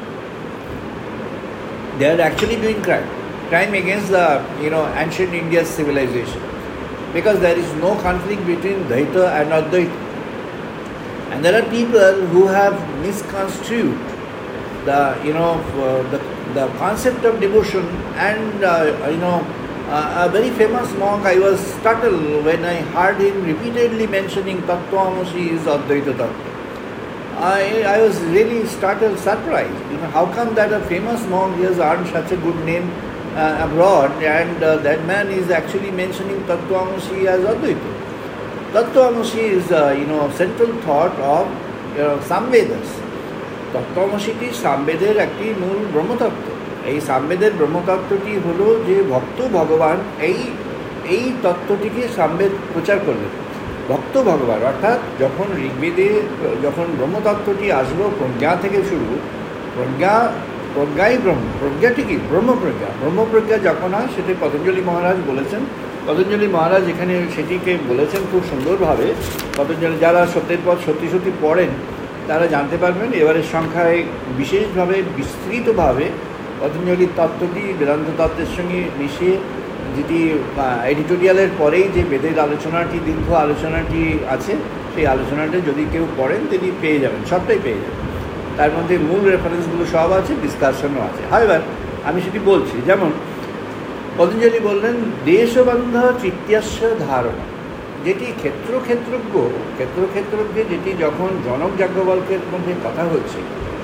they are actually doing crime. Crime against the, you know, ancient India's civilization. Because there is no conflict between Dvaita and Advaita. And there are people who have misconstrued the, you know, uh, the, the concept of devotion and, uh, you know, Uh, a very famous monk, I was startled when I heard him repeatedly mentioning Tattvamasi is Advaita Tattva. I, I was really startled, surprised. You know, how come that a famous monk has earned such a good name uh, abroad, and uh, that man is actually mentioning Tattvamasi as Advaita? Tattvamasi is, uh, you know, central thought of, you know, Samvedas. Tattvamasi is Samveder একটি মূল ব্রহ্মতত্ত্ব। এই সামবেদের ব্রহ্মতত্ত্বটি হলো যে ভক্ত ভগবান এই এই তত্ত্বটিকে সামবেদ প্রচার করলেন। ভক্ত ভগবান অর্থাৎ যখন ঋগ্বেদে যখন ব্রহ্মতত্ত্বটি আসলো প্রজ্ঞা থেকে শুরু, প্রজ্ঞা প্রজ্ঞাই ব্রহ্ম, প্রজ্ঞাটি কি ব্রহ্মপ্রজ্ঞা, ব্রহ্মপ্রজ্ঞা যখন হয় সেটি পতঞ্জলি মহারাজ বলেছেন। পতঞ্জলি মহারাজ এখানে সেটিকে বলেছেন খুব সুন্দরভাবে। পতঞ্জলি যারা সত্যের পথ সত্যি সত্যি পড়েন তারা জানতে পারবেন। এবারের সংখ্যায় বিশেষভাবে বিস্তৃতভাবে পতঞ্জলির তত্ত্বটি বেদান্ত তত্ত্বের সঙ্গে মিশিয়ে, যেটি এডিটোরিয়ালের পরেই যে বেদের আলোচনাটি, দীর্ঘ আলোচনাটি আছে, সেই আলোচনাটা যদি কেউ পড়েন তিনি পেয়ে যাবেন, সবটাই পেয়ে যাবেন। তার মধ্যে মূল রেফারেন্সগুলো সব আছে, ডিসকাশনও আছে। হাইবার আমি সেটি বলছি, যেমন পতঞ্জলি বললেন দেশবন্ধ তৃতীয়াস্য ধারণা, যেটি ক্ষেত্র ক্ষেত্রজ্ঞ ক্ষেত্র ক্ষেত্রজ্ঞে যেটি যখন জনক যাজ্ঞবল্ক্যের মধ্যে কথা হচ্ছে,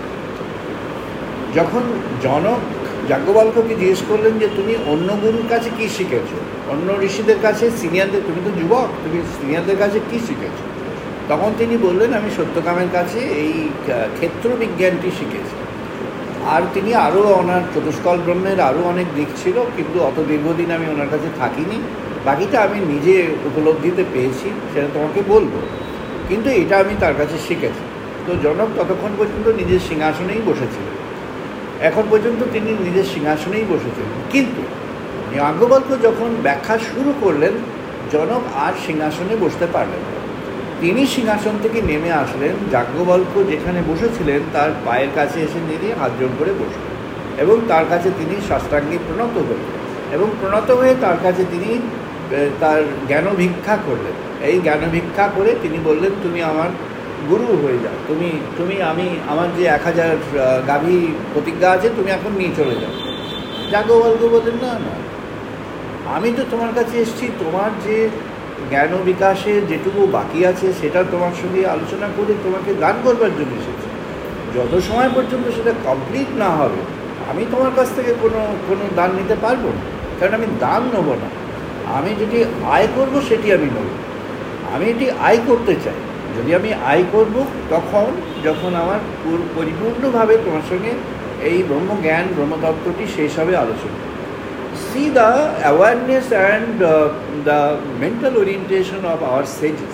যখন জনক যাজ্ঞবল্ক্যকে জিজ্ঞেস করলেন যে তুমি অন্য গুরুর কাছে কী শিখেছো, অন্য ঋষিদের কাছে, সিনিয়রদের, তুমি তো যুবক, তুমি সিনিয়রদের কাছে কী শিখেছো, তখন তিনি বললেন আমি সত্যকামের কাছে এই ক্ষেত্র বিজ্ঞানটি শিখেছি। আর তিনি আরও ওনার চতুষ্কল ব্রহ্মের আরও অনেক দিক ছিল, কিন্তু অত দীর্ঘদিন আমি ওনার কাছে থাকিনি, বাকিটা আমি নিজে উপলব্ধিতে পেয়েছি, সেটা তোমাকে বলবো, কিন্তু এটা আমি তার কাছে শিখেছি। তো জনক ততক্ষণ পর্যন্ত নিজের সিংহাসনেই বসেছিলেন, এখন পর্যন্ত তিনি নিজের সিংহাসনেই বসেছিলেন। কিন্তু যাজ্ঞবল্ক্য যখন ব্যাখ্যা শুরু করলেন, জনক আর সিংহাসনে বসতে পারলেন না। তিনি সিংহাসন থেকে নেমে আসলেন, যাজ্ঞবল্ক্য যেখানে বসেছিলেন তার পায়ের কাছে এসে নিয়ে হাত জোড় করে বসলেন এবং তার কাছে তিনি সাষ্টাঙ্গে প্রণত হলেন এবং প্রণত হয়ে তার কাছে তিনি তার জ্ঞান ভিক্ষা করলেন। এই জ্ঞান ভিক্ষা করে তিনি বললেন তুমি আমার গুরু হয়ে যাও, তুমি তুমি আমি আমার যে এক হাজার গাভী প্রতিজ্ঞা আছে তুমি এখন নিয়ে চলে যাও। যাজ্ঞবল্ক্য বললেন না না, আমি তো তোমার কাছে এসেছি তোমার যে জ্ঞান বিকাশের যেটুকু বাকি আছে সেটা তোমার সঙ্গে আলোচনা করে তোমাকে দান করবার জন্য এসেছি। যত সময় পর্যন্ত সেটা কমপ্লিট না হবে আমি তোমার কাছ থেকে কোনো কোনো দান নিতে পারবো না, কারণ আমি দান নেবো না, আমি যেটি আয় করব সেটি আমি নেব। আমি এটি আয় করতে চাই, যদি আমি আয় করব তখন যখন আমার পরিপূর্ণভাবে তোমার সঙ্গে এই ব্রহ্মজ্ঞান ব্রহ্মতত্ত্বটি শেষ হবে আলোচনা। See the awareness and uh, the mental orientation of our sages.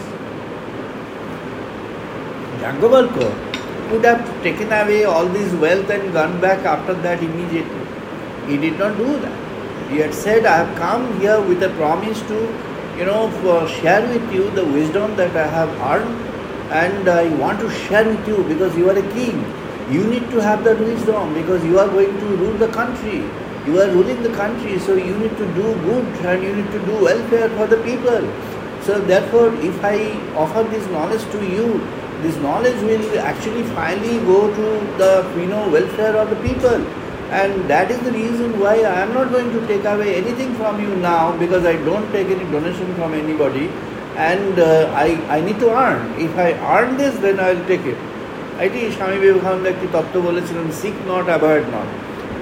Yagnavallkya could have taken away all this wealth and gone back after that immediately. He did not do that. He had said, I have come here with a promise to, you know, share with you the wisdom that I have earned, and I want to share with you because you are a king. You need to have that wisdom because you are going to rule the country. You are ruling the country, so you need to do good and you need to do welfare for the people. So therefore, if I offer this knowledge to you, this knowledge will actually finally go to the, you know, welfare of the people. And that is the reason why I am not going to take away anything from you now, because I don't take any donation from anybody, and uh, I, I need to earn. If I earn this, then I will take it. এটি স্বামী বিবেকানন্দ একটি তত্ত্ব বলেছিলেন, sick not avoid not.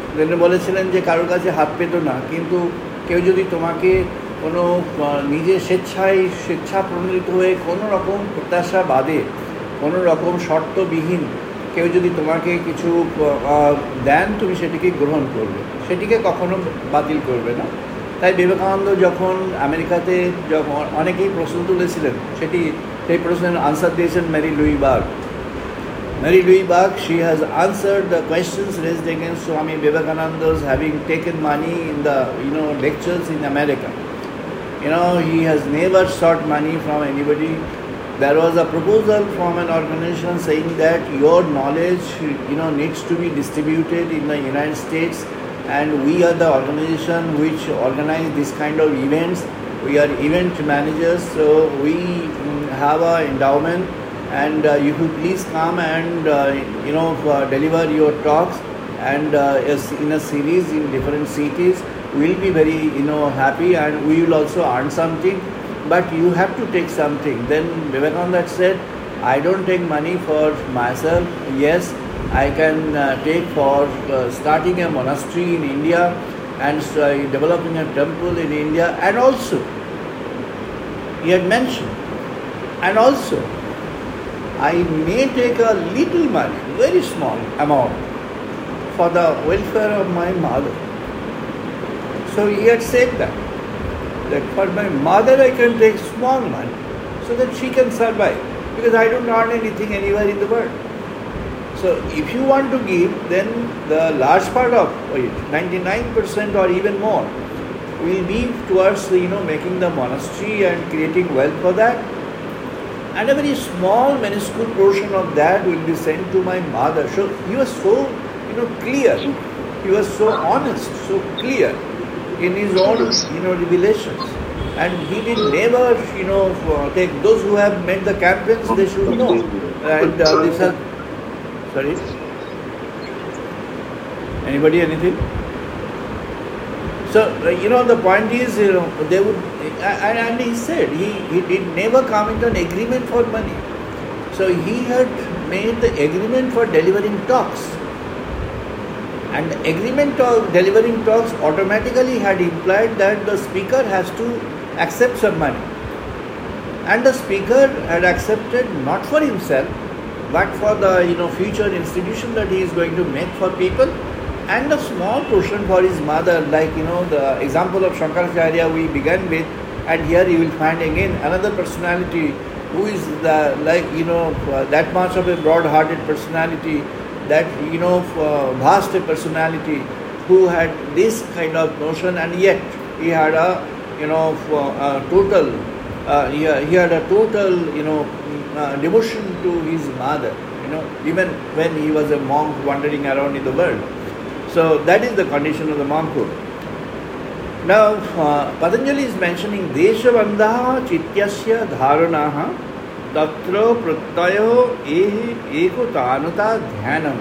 তিনি বলেছিলেন যে কারোর কাছে হাত পেত না, কিন্তু কেউ যদি তোমাকে কোনো নিজে স্বেচ্ছায় স্বেচ্ছা প্রণোদিত হয়ে কোনো রকম প্রত্যাশা বাদে, কোনো রকম শর্তবিহীন কেউ যদি তোমাকে কিছু দেন, তুমি সেটিকে গ্রহণ করবে, সেটিকে কখনো বাতিল করবে না। তাই বিবেকানন্দ যখন আমেরিকাতে যখন অনেকেই প্রশ্ন তুলেছিলেন, সেটি সেই প্রশ্নের আনসার দিয়েছেন Mary Louise Berg. Mary Louise Bach, she has answered the questions raised against Swami Vivekananda's having taken money in the, you know, lectures in America. You know, he has never sought money from anybody. There was a proposal from an organization saying that your knowledge, you know, needs to be distributed in the United States, and we are the organization which organize this kind of events. We are event managers, so we have an endowment. And uh, you could please come and uh, you know uh, deliver your talks, and uh, in a series in different cities. We'll be very you know happy, and we will also earn something. But you have to take something. Then Vivekananda said, "I don't take money for myself. Yes, I can uh, take for uh, starting a monastery in India and uh, developing a temple in India, and also." He had mentioned, and also, I may take a little money, very small amount, for the welfare of my mother. So he had said that, that for my mother I can take small money so that she can survive, because I don't earn anything anywhere in the world. So if you want to give, then the large part of it, ninety-nine percent or even more, will be towards you know making the monastery and creating wealth for that. And a very small, minuscule portion of that will be sent to my mother. So he was so, you know, clear. He was so honest, so clear in his own, you know, revelations. And he did never, you know, take those who have made the campaigns. They should know. And uh, this has, sorry. Anybody, anything? So, uh, you know, the point is, you know, they would, and, and he said, he, he did never come into an agreement for money. So, he had made the agreement for delivering talks. And the agreement of delivering talks automatically had implied that the speaker has to accept some money. And the speaker had accepted not for himself, but for the, you know, future institution that he is going to make for people. And a small portion for his mother, like, you know, the example of Shankaracharya we began with, and here you will find again another personality who is the, like, you know, that much of a broad-hearted personality, that, you know, vast a personality who had this kind of notion, and yet he had a, you know, a total, uh, he, he had a total, you know, uh, devotion to his mother, you know, even when he was a monk wandering around in the world. So that is the condition of the monkhood. Now, uh, Patanjali is mentioning Deshabandhaha Chityasya Dharanaha Tatra Prattayo Ehi Eko Tanuta Dhyanam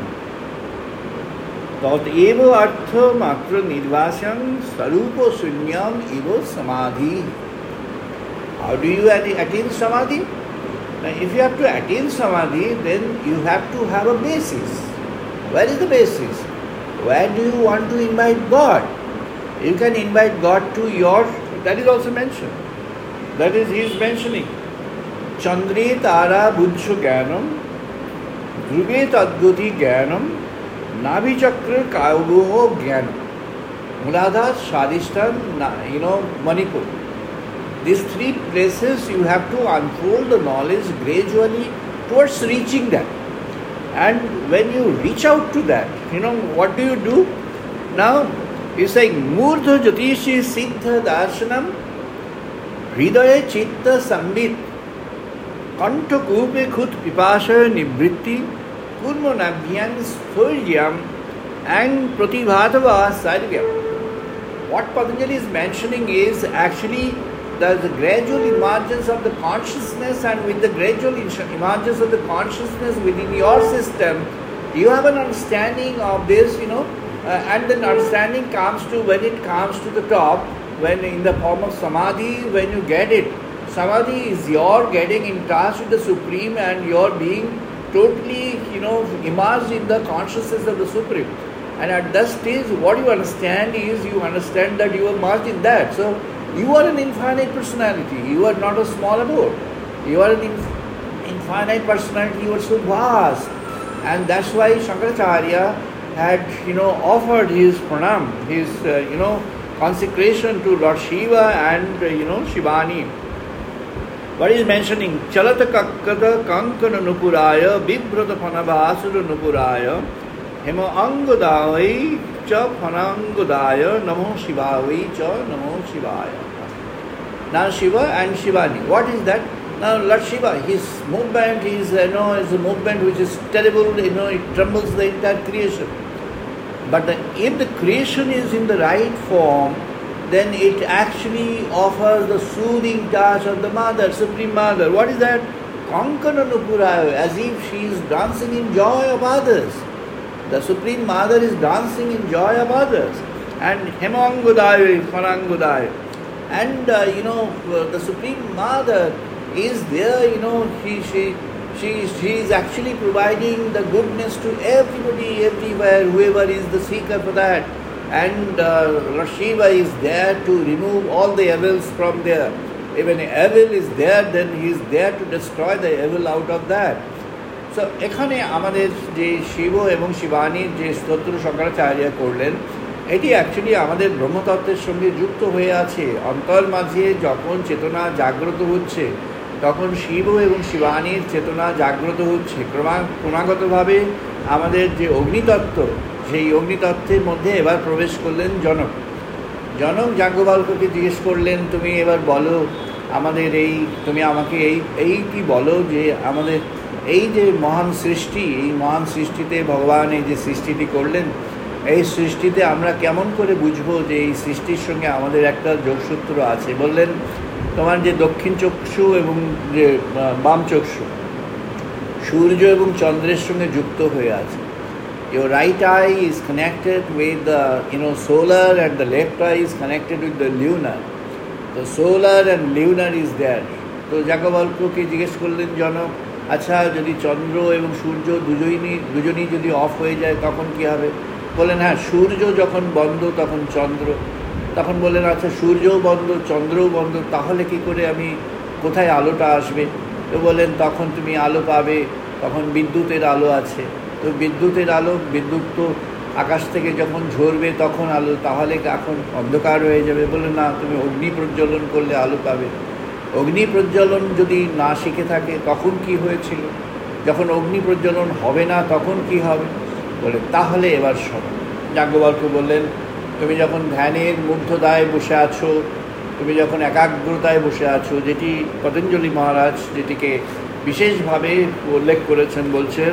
Tat Evo Artha Matra Nirvasyam Sarupo Sunyam Evo Samadhi. How do you attain Samadhi? Now, if you have to attain Samadhi, then you have to have a basis. Where is the basis? Where do you want to invite God? You can invite God to your, that is also mentioned. That is, he is mentioning. Chandre Tara Buddha Gyanam, Dhruve Tadguti Gyanam, Navi Chakra Kauguho Gyanam, Muladhara Shadishtan, you know, Manipur. These three places you have to unfold the knowledge gradually towards reaching that. And when you reach out to that, you know, what do you do? Now, he's saying, Murdha Jyotishi Siddha Darshanam Hridaya Chitta Sambit Kantha Kupe Khut Pipasha Nivritti Kurmo Nabhyam Sphuryam and Pratibhatava Sarvyam. What Patanjali is mentioning is actually the, the gradual emergence of the consciousness, and with the gradual emergence of the consciousness within your system, you have an understanding of this, you know, uh, and then understanding comes to, when it comes to the top, when in the form of Samadhi, when you get it, Samadhi is your getting in touch with the Supreme and your being totally, you know, immersed in the consciousness of the Supreme. And at that stage, what you understand is you understand that you are merged in that. So you are an infinite personality. You are not a small abode. You are an inf- infinite personality. You are so vast, and that's why Shankaracharya had, you know, offered his pranam, his, uh, you know, consecration to Lord Shiva and, uh, you know, Shivani. What is mentioning? Chalata kakkada kankana nupuraya bibhrata phanabhasura nupuraya hema angodavai cha phanangodaya namo shivavai cha namo shivaya. Now Shiva and Shivani. What is that? Now Lord Shiva, his movement is, you know, is a movement which is terrible, you know, it trembles the entire creation. But the, if the creation is in the right form, then it actually offers the soothing touch of the Mother, Supreme Mother. What is that? Kankana Nupuraya, as if she is dancing in joy of others. The Supreme Mother is dancing in joy of others. And Hemangodaya, Phanangodaya. And, uh, you know, the Supreme Mother is there, you know, she, she, she, she is actually providing the goodness to everybody, everywhere, whoever is the seeker for that. And uh, Lord Shiva is there to remove all the evils from there. If an evil is there, then he is there to destroy the evil out of that. So, এখানে আমাদের যে শিব এবং শিবানীর যে স্তোত্র শঙ্করাচার্য করলেন, এটি actually আমাদের ব্রহ্মতত্ত্বের সঙ্গে যুক্ত হয়ে আছে। অন্তর মাঝে যখন চেতনা জাগ্রত হচ্ছে, তখন শিব এবং শিবানীর চেতনা জাগ্রত হচ্ছে। ক্রমা ক্রমাগতভাবে আমাদের যে অগ্নিতত্ত্ব, সেই অগ্নিতত্ত্বের মধ্যে এবার প্রবেশ করলেন জনক। জনক যাজ্ঞবল্ক্যকে জিজ্ঞেস করলেন, তুমি এবার বলো আমাদের এই, তুমি আমাকে এই এইটি বলো যে আমাদের এই যে মহান সৃষ্টি, এই মহান সৃষ্টিতে ভগবান এই যে সৃষ্টিটি করলেন, এই সৃষ্টিতে আমরা কেমন করে বুঝবো যে এই সৃষ্টির সঙ্গে আমাদের একটা যোগসূত্র আছে? বললেন, তোমার যে দক্ষিণ চক্ষু এবং যে বাম চক্ষু, সূর্য এবং চন্দ্রের সঙ্গে যুক্ত হয়ে আছে। Your right eye is connected with the, you know, solar, and the left eye is connected with the lunar. The solar and lunar is there. তো যাজ্ঞবল্ক্যকে জিজ্ঞেস করলেন জনক, আচ্ছা যদি চন্দ্র এবং সূর্য দুজনই দুজনই যদি অফ হয়ে যায় তখন কী হবে? বললেন, হ্যাঁ, সূর্য যখন বন্ধ তখন চন্দ্র। তখন বললেন, আচ্ছা সূর্যও বন্ধ, চন্দ্রও বন্ধ, তাহলে কি করে আমি, কোথায় আলোটা আসবে? তো বললেন, তখন তুমি আলো পাবে, তখন বিদ্যুতের আলো আছে। তো বিদ্যুতের আলো, বিদ্যুৎ তো আকাশ থেকে যখন ঝরবে তখন আলো, তাহলে এখন অন্ধকার হয়ে যাবে। বললেন, না, তুমি অগ্নি প্রজ্বলন করলে আলো পাবে। অগ্নি প্রজ্বলন যদি না শিখে থাকে তখন কি হয়েছিল? যখন অগ্নি প্রজ্বলন হবে না তখন কি হবে? বলে, তাহলে এবার শোনো। যাজ্ঞবল্ক্য বললেন, তুমি যখন ধ্যানের মূর্ধদায় বসে আছো, তুমি যখন একাগ্রতায় বসে আছো, যেটি পতঞ্জলি মহারাজ যেটিকে বিশেষভাবে উল্লেখ করেছেন, বলছেন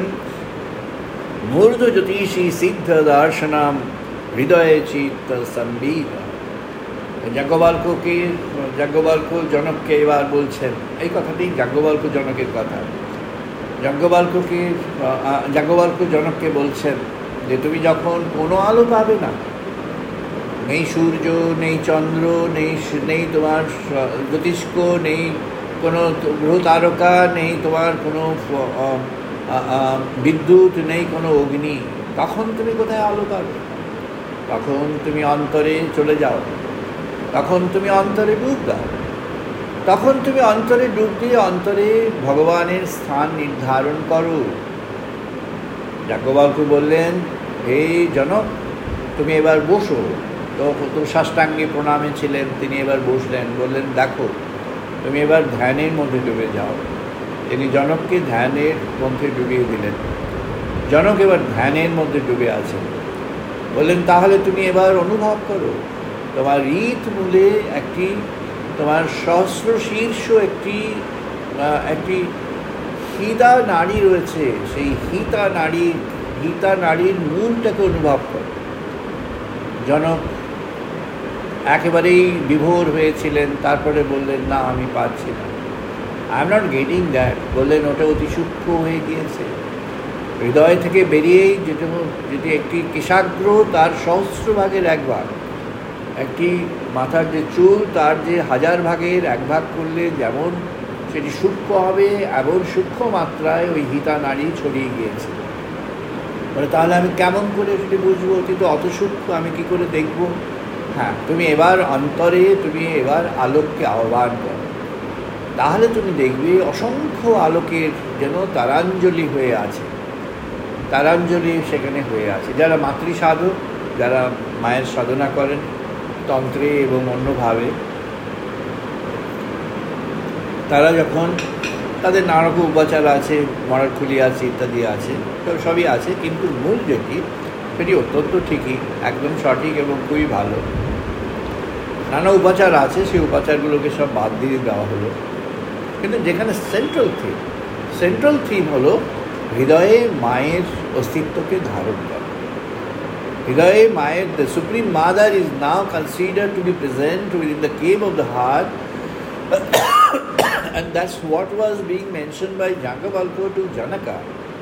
মূর্ধ জ্যোতিষী সিদ্ধ দর্শনাম হৃদয়ে চিত্ত সম্বিত। যাজ্ঞবল্ক্যকে যাজ্ঞবল্ক্য জনককে এবার বলছেন, এই কথাটি যাজ্ঞবল্ক্য জনকের কথা। যাজ্ঞবল্ক্যকে যাজ্ঞবল্ক্য জনককে বলছেন যে তুমি যখন কোনো আলো পাবে না, নেই সূর্য, নেই চন্দ্র, নেই নেই তোমার জ্যোতিষ্ক, নেই কোনো গ্রহ তারকা, নেই তোমার কোনো বিদ্যুৎ, নেই কোনো অগ্নি, তখন তুমি কোথায় আলো পাবে? তখন তুমি অন্তরে চলে যাও, তখন তুমি অন্তরে ডুব দাও, তখন তুমি অন্তরে ডুব দিয়ে অন্তরে ভগবানের স্থান নির্ধারণ করো। যাজ্ঞবল্ক্য বললেন, হে জনক, তুমি এবার বসো। তো তো সাষ্টাঙ্গে প্রণামে ছিলেন, তিনি এবার বসলেন। বললেন, দেখো তুমি এবার ধ্যানের মধ্যে ডুবে যাও। তিনি জনককে ধ্যানের মধ্যে ডুবিয়ে দিলেন। জনক এবার ধ্যানের মধ্যে ডুবে আছেন। বললেন, তাহলে তুমি এবার অনুভব করো, তোমার হৃৎ মূলে একটি, তোমার সহস্র শীর্ষ একটি একটি হিতা নাড়ি রয়েছে। সেই হিতা নাড়ি হিতা নাড়ির মূলটাকে অনুভব করো। জনক একেবারেই বিভোর হয়েছিলেন। তারপরে বললেন, না, আমি পাচ্ছি না, I am not getting that. বললেন, ওটা অতি সূক্ষ্ম হয়ে গিয়েছে। হৃদয় থেকে বেরিয়েই যেটা যেটি একটি কেশাগ্র তার সহস্র ভাগের এক ভাগ, একটি মাথার যে চুল তার যে হাজার ভাগের এক ভাগ করলে যেমন সেটি সূক্ষ্ম হবে, এমন সূক্ষ্ম মাত্রায় ওই হিতা নাড়ি ছড়িয়ে গিয়েছে। বলে তাহলে আমি কেমন করে সেটি বুঝবো? তুই তো অত সূক্ষ্ম, আমি কি করে দেখব? হ্যাঁ, তুমি এবার অন্তরে তুমি এবার আলোককে আহ্বান করো, তাহলে তুমি দেখবে অসংখ্য আলোকের যেন তারাঞ্জলি হয়ে আছে, তারাঞ্জলি সেখানে হয়ে আছে। যারা মাতৃ সাধক, যারা মায়ের সাধনা করেন তন্ত্রে এবং অন্যভাবে, তারা যখন তাদের নানা রকম উপাচার আছে, মরার খুলি আছে, ইত্যাদি আছে, তো সবই আছে, কিন্তু মূল যেটি সেটি অত্যন্ত ঠিকই, একদম সঠিক এবং খুবই ভালো। নানা উপাচার আছে, সেই উপাচারগুলোকে সব বাদ দিয়ে দেওয়া হলো, কিন্তু যেখানে সেন্ট্রাল থিম, সেন্ট্রাল থিম হলো হৃদয়ে মায়ের অস্তিত্বকে ধারণ করা। হৃদয়ে মায়ের, the supreme mother is now considered to be present within the cave of the heart, and that's what was being mentioned by Jagavalko to Janaka,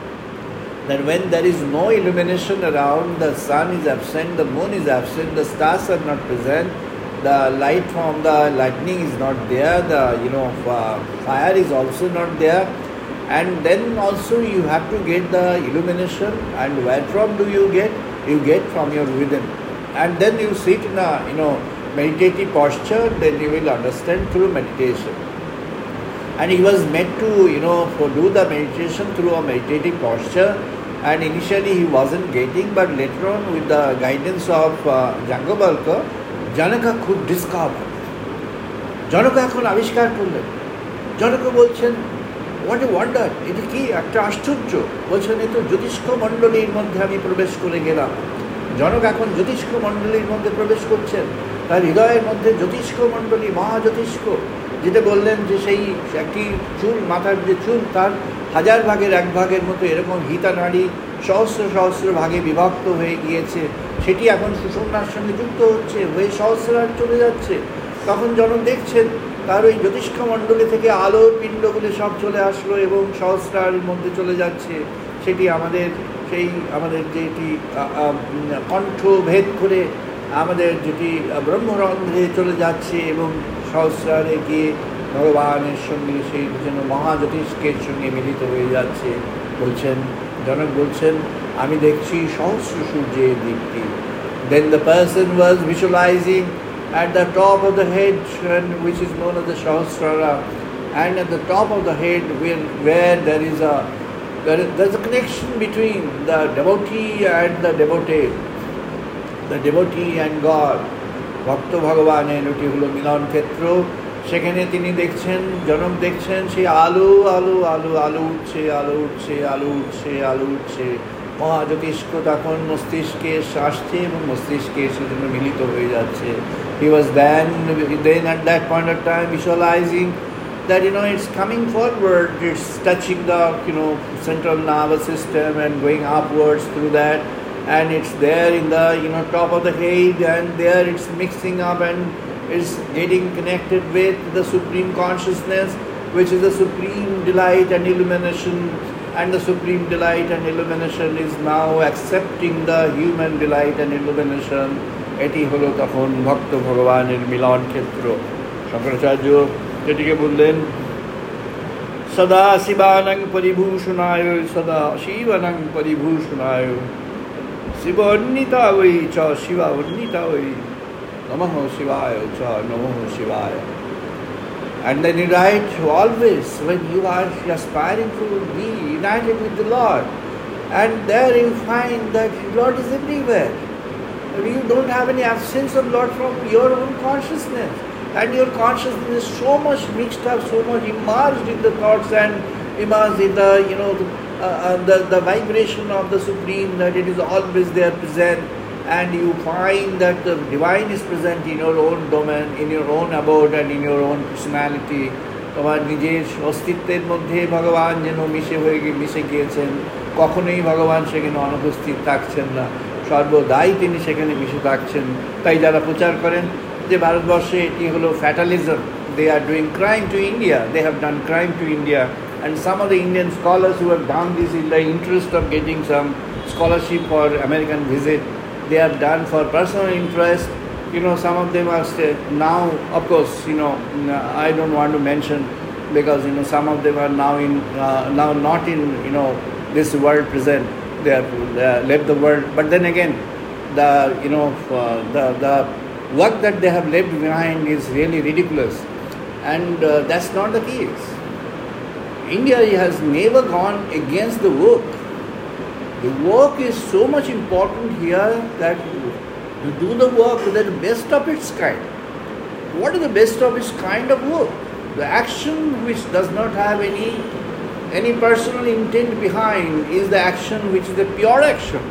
that when there is no illumination around, the sun is absent, the moon is absent, the stars are not present, the light from the lightning is not there, the you know uh, fire is also not there, and then also you have to get the illumination, and where from do you get? You get from your within, and then you sit in a you know meditative posture, then you will understand through meditation. And he was meant to you know for do the meditation through a meditative posture, and initially he wasn't getting, but later on with the guidance of uh, Jagavalka, Janaka could discover. Janaka এখন আবিষ্কার করলেন। জনক বলছেন, what a wonder, এটা কি একটা আশ্চর্য। বলছেন, এই তো জ্যোতিষ্ক মণ্ডলীর মধ্যে আমি প্রবেশ করে গেলাম। জনক এখন জ্যোতিষ্ক মণ্ডলীর মধ্যে প্রবেশ করছেন, তার হৃদয়ের মধ্যে জ্যোতিষ্ক মণ্ডলী, মহাজ্যোতিষ্ক, যেটা বললেন যে সেই একটি চুল, মাথার যে চুল তার হাজার ভাগের এক ভাগের মতো এরকম হিতা নাড়ি সহস্র সহস্র ভাগে বিভক্ত হয়ে গিয়েছে, সেটি এখন সুষুম্নার সঙ্গে যুক্ত হচ্ছে, হয়ে সহস্রার চলে যাচ্ছে। তখন জনক দেখছেন তার ওই জ্যোতিষ্ক মণ্ডলী থেকে আলোর পিণ্ডগুলি সব চলে আসলো এবং সহস্রার মধ্যে চলে যাচ্ছে। সেটি আমাদের সেই আমাদের যেটি কণ্ঠ ভেদ করে আমাদের যেটি ব্রহ্মরন্ধ্রে চলে যাচ্ছে এবং সহস্রারে গিয়ে ভগবানের সঙ্গে সেই যেন মহাজ্যোতিষ্কের সঙ্গে মিলিত হয়ে যাচ্ছে। বলছেন, জনক বলছেন, আমি দেখছি সহস্র সূর্যের দীপ্তি। Then the person was visualizing at the top of the head, which is known as the Sahasrara, and at the top of the head where, where there is a there is, there's a connection between the devotee and the devotee, the devotee and God. ভক্ত ভগবানের ওটি হলো মিলন ক্ষেত্র। সেখানে তিনি দেখছেন, জনক দেখছেন সেই আলো আলো আলো আলো উঠছে, আলো উঠছে, আলো উঠছে, আলো উঠছে। মহাজ্যোতিষ্ক তখন মস্তিষ্কে আসছে এবং মস্তিষ্কে সেজন্য মিলিত হয়ে যাচ্ছে। He was then, then at that point of time visualizing that you know it's coming forward, it's touching the you know central nervous system and going upwards through that, and it's there in the you know top of the head, and there it's mixing up and it's getting connected with the supreme consciousness, which is the supreme delight and illumination, and the supreme delight and illumination is now accepting the human delight and illumination. এটি হলো তখন ভক্ত ভগবানের মিলন ক্ষেত্র। শঙ্করাচার্য যেটিকে বললেন, সদা শিবানং পরিভূষণায়, সদা শিবানং পরিভূষণায়, শিব অন্বিতা ওই চ শিবা অন্বিতা ওই, নমঃ শিবায় চ নমঃ শিবায়। And then you write, always when you are aspiring to be united with the Lord, and there you find that Lord is everywhere. You don't have any absence of Lord from your own consciousness, and your consciousness is so much mixed up, so much immersed in the thoughts and immersed in the you know the, uh, uh, the the vibration of the Supreme, that it is always there present, and you find that the divine is present in your own domain, in your own abode, and in your own personality. তোমার নিজের অস্তিত্বের মধ্যে ভগবান যেন মিশে হয়ে গিয়ে মিশে গিয়েছেন, কখনোই ভগবান সেখানে অনুপস্থিত থাকছেন না, সর্বদাই তিনি সেখানে মিশে থাকছেন। তাই যারা প্রচার করেন যে ভারতবর্ষে এটি হলো fatalism, they are doing crime to India, they have done crime to India, and some of the Indian scholars who have done this in the interest of getting some scholarship for American visit, they have done for personal interest. You know, some of them are still, now, of course, you know, I don't want to mention, because, you know, some of them are now in, uh, now not in, you know, this world present. they have uh, left the world. But then again, the you know uh, the the work that they have left behind is really ridiculous, and uh, that's not the case. India has never gone against the work. The work is so much important here that you do the work with the best of its kind. What is the best of its kind of work? The action which does not have any any personal intent behind is the action which is the pure action.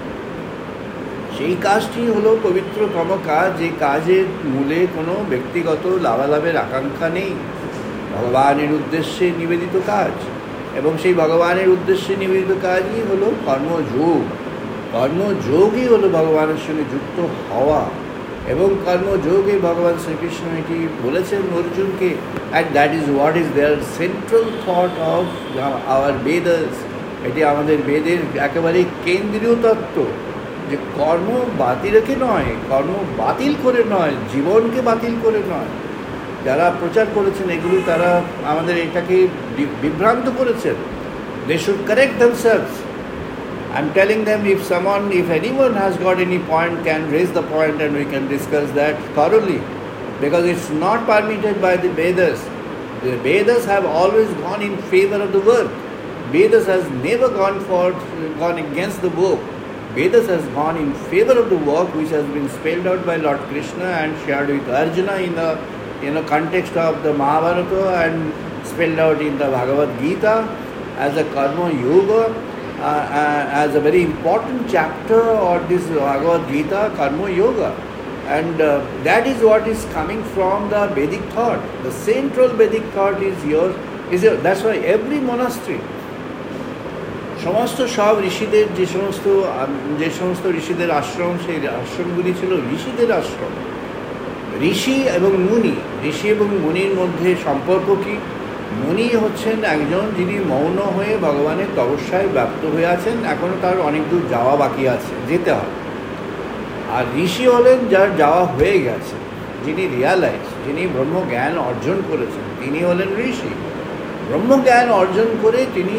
সেই কাজটি হলো পবিত্রতম কাজ, যে কাজের মূলে কোনো ব্যক্তিগত লাভালাভের আকাঙ্ক্ষা নেই, ভগবানের উদ্দেশ্যে নিবেদিত কাজ। এবং সেই ভগবানের উদ্দেশ্যে নিবেদিত কাজই হলো কর্মযোগ। কর্মযোগই হলো ভগবানের সঙ্গে যুক্ত হওয়া, এবং কর্মযোগে ভগবান শ্রীকৃষ্ণ এটি বলেছেন অর্জুনকে, and that is what is their central thought of our Vedas. এটি আমাদের বেদের একেবারে কেন্দ্রীয় তত্ত্ব, যে কর্ম বাতিল রেখে নয়, কর্ম বাতিল করে নয়, জীবনকে বাতিল করে নয়। যারা প্রচার করেছেন এগুলি, তারা আমাদের এটাকে বিভ্রান্ত করেছেন। They should correct themselves. I'm telling them, if someone, if anyone has got any point, can raise the point and we can discuss that thoroughly, because it's not permitted by the Vedas. The Vedas have always gone in favor of the work. Vedas has never gone for, gone against the work. Vedas has gone in favor of the work which has been spelled out by Lord Krishna and shared with Arjuna in the in the context of the Mahabharata and spelled out in the Bhagavad Gita as a karma yoga, uh, uh, as a very important chapter of this Bhagavad Gita, karma yoga. And uh, that is what is coming from the Vedic thought. The central Vedic thought is yours. Is your, that's why every monastery, সমস্ত সব ঋষিদের যে সমস্ত যে সমস্ত ঋষিদের আশ্রম, সেই আশ্রমগুলি ছিল ঋষিদের আশ্রম। ঋষি এবং মুনি, ঋষি এবং মুনির মধ্যে সম্পর্ক কি? মুনি হচ্ছেন একজন যিনি মৌন হয়ে ভগবানের তপস্যায় ব্যপ্ত হয়ে আছেন, এখনও তার অনেক দূর যাওয়া বাকি আছে, যেতে হবে। আর ঋষি হলেন যার যাওয়া হয়ে গেছে, যিনি রিয়ালাইজ, যিনি ব্রহ্মজ্ঞান অর্জন করেছেন, তিনি হলেন ঋষি। ব্রহ্মজ্ঞান অর্জন করে তিনি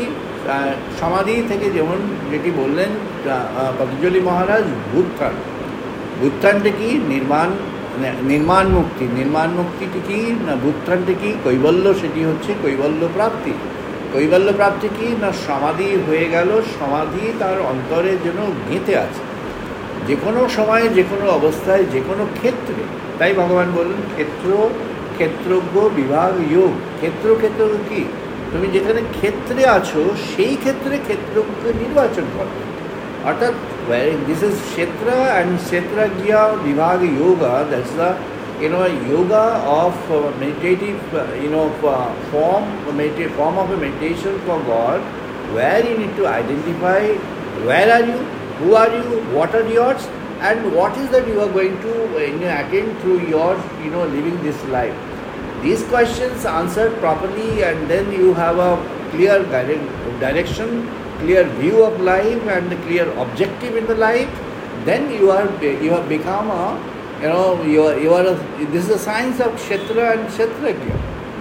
সমাধি থেকে, যেমন যেটি বললেন পতঞ্জলি মহারাজ, ভূত্থান। ভূত্থানটা কি? নির্মাণ নির্মাণ মুক্তি। নির্মাণ মুক্তিটি কি না? ভূত্থানটা কি? কৈবল্য। সেটি হচ্ছে কৈবল্য প্রাপ্তি। কৈবল্য প্রাপ্তি কি না? সমাধি হয়ে গেল, সমাধি তার অন্তরে যেন গেঁথে আছে, যে কোনো সময়ে, যে কোনো অবস্থায়, যে কোনো ক্ষেত্রে। তাই ভগবান বললেন ক্ষেত্র ক্ষেত্রজ্ঞ বিভাগ যোগ। ক্ষেত্র ক্ষেত্র কি? তুমি যেখানে ক্ষেত্রে আছো সেই ক্ষেত্রে ক্ষেত্রজ্ঞ নির্বাচন করো। অর্থাৎ this is kshetra and kshetrajna বিভাগ yoga. That's the you know yoga of uh, meditative uh, you know uh, form meditative form of a meditation for God, where you need to identify where are you, who are you, what are yours, and what is that you are going to uh, you know, attain through your you know living this life. These questions answered properly, and then you have a clear direction, clear view of life, and a clear objective in the life. Then you are you have become a you know you are, you are a, this is the science of Kshetra and Kshetrajna.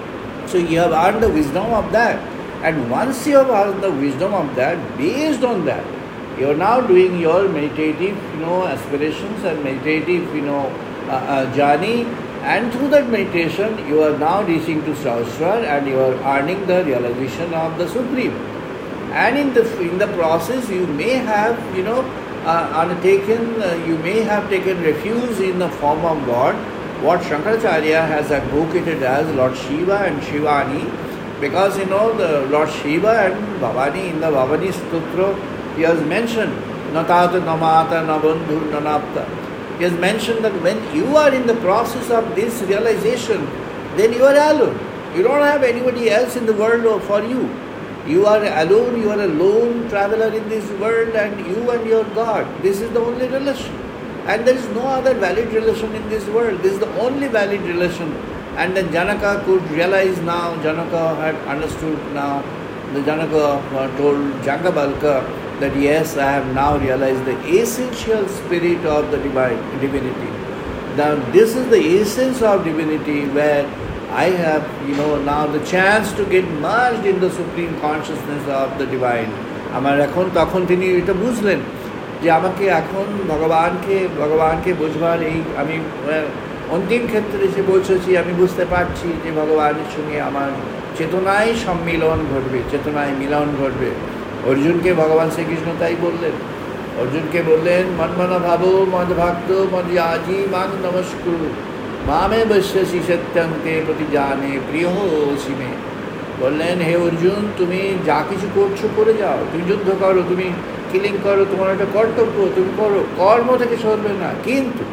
So you have earned the wisdom of that, and once you have earned the wisdom of that, based on that, you are now doing your meditative you know aspirations and meditative you know uh, uh, journey. And through that meditation, you are now reaching to Sahasrara, and you are earning the realization of the Supreme. And in the in the process, you may have, you know, uh, undertaken, uh, you may have taken refuge in the form of God, what Shankaracharya has advocated as Lord Shiva and Shivani, because you know the Lord Shiva and Bhavani, in the Bhavani Stotra, he has mentioned Natata Namata Nabandhu Nanapta. He has mentioned that when you are in the process of this realization, then you are alone. You don't have anybody else in the world for you. You are alone, you are a lone traveler in this world, and you and your God. This is the only relation. And there is no other valid relation in this world. This is the only valid relation. And then Janaka could realize now, Janaka had understood now, the Janaka told Jangabalka that yes, I have now realized the essential spirit of the divine divinity. Now this is the essence of divinity, where I have, you know, now the chance to get merged in the supreme consciousness of the divine. আমার এখন তখন তিনি এটা বুঝলেন যে আমাকে এখন ভগবানকে ভগবানকে বুঝবার এই আমি অন্তিম ক্ষেত্রে এসে পৌঁছেছি। আমি বুঝতে পারছি যে ভগবানের সঙ্গে আমার চেতনায় সম্মিলন ঘটবে, চেতনায় মিলন ঘটবে। অর্জুনকে ভগবান শ্রীকৃষ্ণ তাই বললেন, অর্জুনকে বললেন মন্মনা ভাবো মদ ভক্ত মদ আজি মান নমস্কুরু মামে বশ্যসি সত্যন্তে প্রতি জানে প্রিয় অসীমে। বললেন হে অর্জুন, তুমি যা কিছু করছো করে যাও, তুমি যুদ্ধ করো, তুমি কিলিং করো, তোমার একটা কর্তব্য, তুমি করো, কর্ম থেকে সরবে না, কিন্তু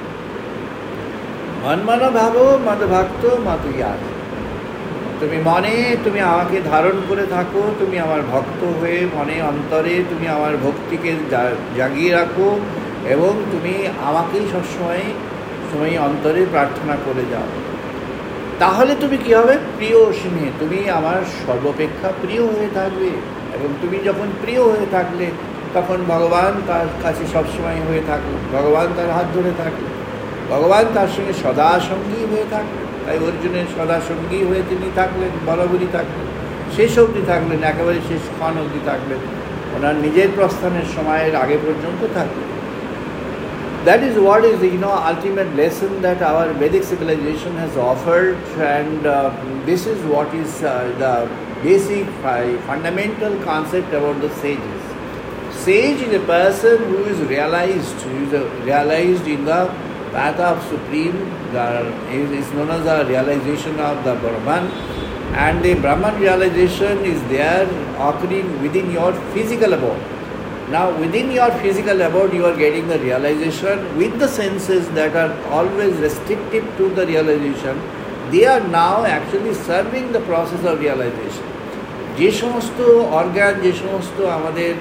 মনমনা ভাবো মদ ভক্ত মদ আজি, তুমি মনে তুমি আমাকে ধারণ করে থাকো, তুমি আমার ভক্ত হয়ে মনে অন্তরে তুমি আমার ভক্তিকে জাগিয়ে রাখো এবং তুমি আমাকেই সবসময় সময় অন্তরে প্রার্থনা করে যাও। তাহলে তুমি কী হবে? প্রিয় অসীমে, তুমি আমার সর্বাপেক্ষা প্রিয় হয়ে থাকবে। এবং তুমি যখন প্রিয় হয়ে থাকলে তখন ভগবান তার কাছে সবসময় হয়ে থাকলো, ভগবান তার হাত ধরে থাকলো, ভগবান তার সঙ্গে সদা সঙ্গী হয়ে থাকলেন। তাই অর্জুনের সদা সঙ্গী হয়ে তিনি থাকলেন, বরাবরই থাকলেন, শেষ অবধি থাকলেন, একেবারে শেষ ক্ষণ অবধি থাকলেন, ওনার নিজের প্রস্থানের সময়ের আগে পর্যন্ত থাকলেন। That is what is the you know ultimate lesson that our Vedic civilization has offered, and uh, this is what is uh, the basic uh, fundamental concept about the sages. Sage is a person who is realized, who is uh, realized in the path of Supreme, the, is known as the realization of the Brahman, and the Brahman realization is there occurring within your physical abode. Now within your physical abode you are getting the realization with the senses that are always restrictive to the realization. They are now actually serving the process of realization. যে সমস্ত organ, যে সমস্ত আমাদের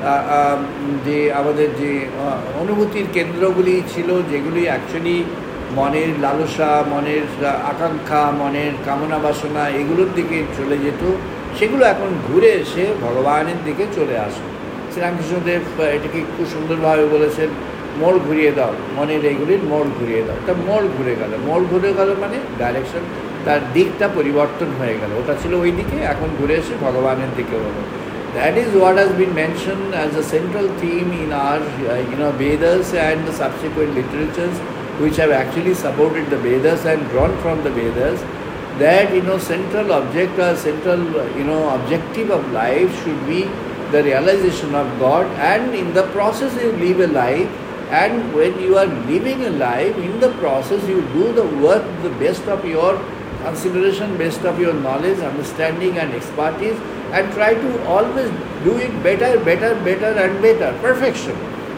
যে আমাদের যে অনুভূতির কেন্দ্রগুলি ছিল, যেগুলি অ্যাকচুয়ালি মনের লালসা, মনের আকাঙ্ক্ষা, মনের কামনা বাসনা এগুলোর দিকে চলে যেত, সেগুলো এখন ঘুরে এসে ভগবানের দিকে চলে আসে। শ্রীরামকৃষ্ণদেব এটাকে খুব সুন্দরভাবে বলেছেন, মোড় ঘুরিয়ে দাও, মনের এইগুলির মোড় ঘুরিয়ে দাও। তা মোড় ঘুরে গেল, মোড় ঘুরে গেল মানে ডাইরেকশন, তার দিকটা পরিবর্তন হয়ে গেল। ওটা ছিল ওই দিকে, এখন ঘুরে এসে ভগবানের দিকে হলো। That is what has been mentioned as a central theme in our uh, you know Vedas and the subsequent literatures which have actually supported the Vedas and drawn from the Vedas, that you know central object or central you know objective of life should be the realization of God, and in the process you live a life, and when you are living a life, in the process you do the work the best of your consideration, best of your knowledge, understanding and expertise, and try to always do it better, better, better and better, perfection.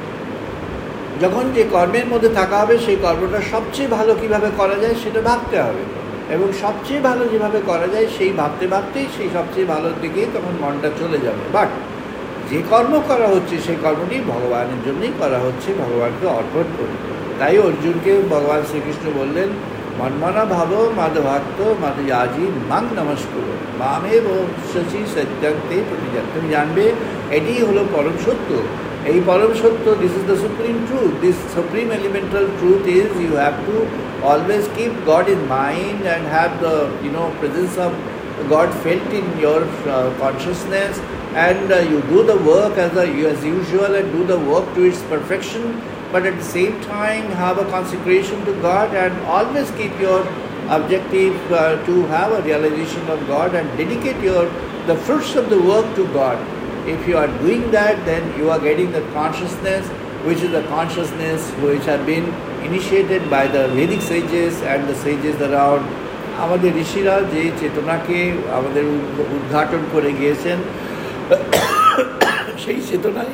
যখন যে কর্মের মধ্যে থাকা হবে সেই কর্মটা সবচেয়ে ভালো কীভাবে করা যায় সেটা ভাবতে হবে, এবং সবচেয়ে ভালো যেভাবে করা যায় সেই ভাবতে ভাবতেই সেই সবচেয়ে ভালোর দিকেই তখন মনটা চলে যাবে। বাট যে কর্ম করা হচ্ছে সেই কর্মটি ভগবানের জন্যই করা হচ্ছে, ভগবানকে অর্পণ করে। তাই অর্জুনকে ভগবান শ্রীকৃষ্ণ বললেন মন্মনা ভাবো মদ ভক্ত মদ আজি মাং নমস্কুর মামে বশ্যসি সত্যন্তে প্রতিজাত। তুমি জানবে এটিই হলো পরম সত্য। এই পরম সত্য, this is the supreme truth. This supreme elemental truth is you have to always keep God in mind and have the you know presence of God felt in your uh, consciousness, and uh, you do the work as, a, as usual and do the work to its perfection, but at the same time have a consecration to God and always keep your objective uh, to have a realization of God and dedicate your the fruits of the work to God. If you are doing that, then you are getting the consciousness, which is the consciousness which have been initiated by the Vedic sages and the sages around. আমাদের ঋষিরা যে চেতনাকে আমাদের উদ্ঘাটন করে গিয়েছেন, সেই চেতনাই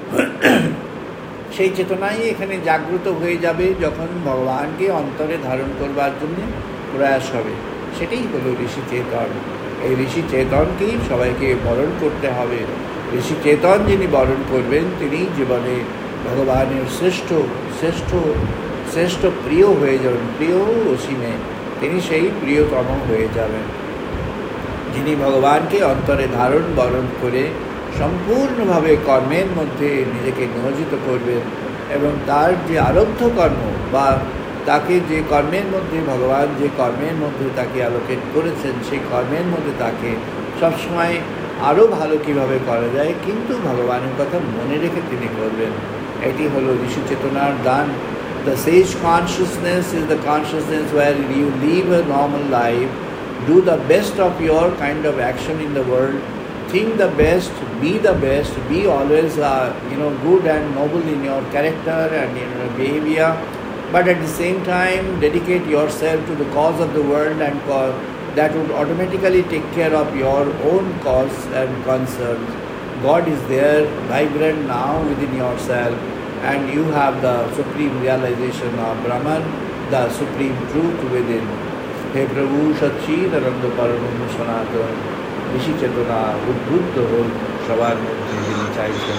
সেই চেতনাই এখানে জাগ্রত হয়ে যাবে যখন ভগবানকে অন্তরে ধারণ করবার জন্য প্রয়াস হবে। সেটাই হলো ঋষি চেতন। এই ঋষি চেতনকেই সবাইকে বরণ করতে হবে। ঋষি চেতন যিনি বরণ করবেন তিনি জীবনে ভগবানের শ্রেষ্ঠ শ্রেষ্ঠ শ্রেষ্ঠ প্রিয় হয়ে যাবেন, প্রিয় অসীমে তিনি সেই প্রিয়তম হয়ে যাবেন, যিনি ভগবানকে অন্তরে ধারণ বরণ করে সম্পূর্ণভাবে কর্মের মধ্যে নিজেকে নিয়োজিত করবেন, এবং তার যে আরব্ধ কর্ম বা তাকে যে কর্মের মধ্যে ভগবান যে কর্মের মধ্যে তাকে অ্যালোকেট করেছেন সেই কর্মের মধ্যে তাকে সবসময় আরও ভালো কীভাবে করা যায়, কিন্তু ভগবানের কথা মনে রেখে তিনি করবেন। এটি হলো ঋষি চেতনার দান। The sage consciousness is the consciousness where you live a normal life, do the best of your kind of action in the world, think the best, be the best, be always uh, you know good and noble in your character and in your behavior, but at the same time dedicate yourself to the cause of the world, and cause that would automatically take care of your own cause and concerns. God is there, vibrant now within yourself, and you have the supreme realization of Brahman, the supreme truth within. He Prabhu Satchidananda Parabrahma Sanatana ঋষি চেতনা উদ্বুদ্ধ হোক সবার মধ্যে, যিনি চাইছেন।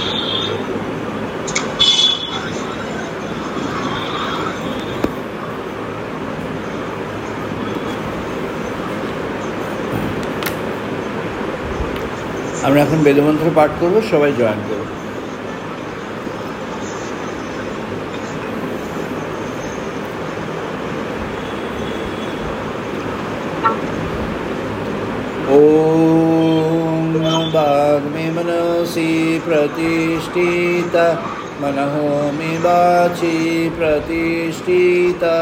আমরা এখন বেদমন্ত্র পাঠ করব, সবাই জয়েন করব। ओम वाग्मे मनसि प्रतिष्ठिता मनः मे वाचि प्रतिष्ठिता।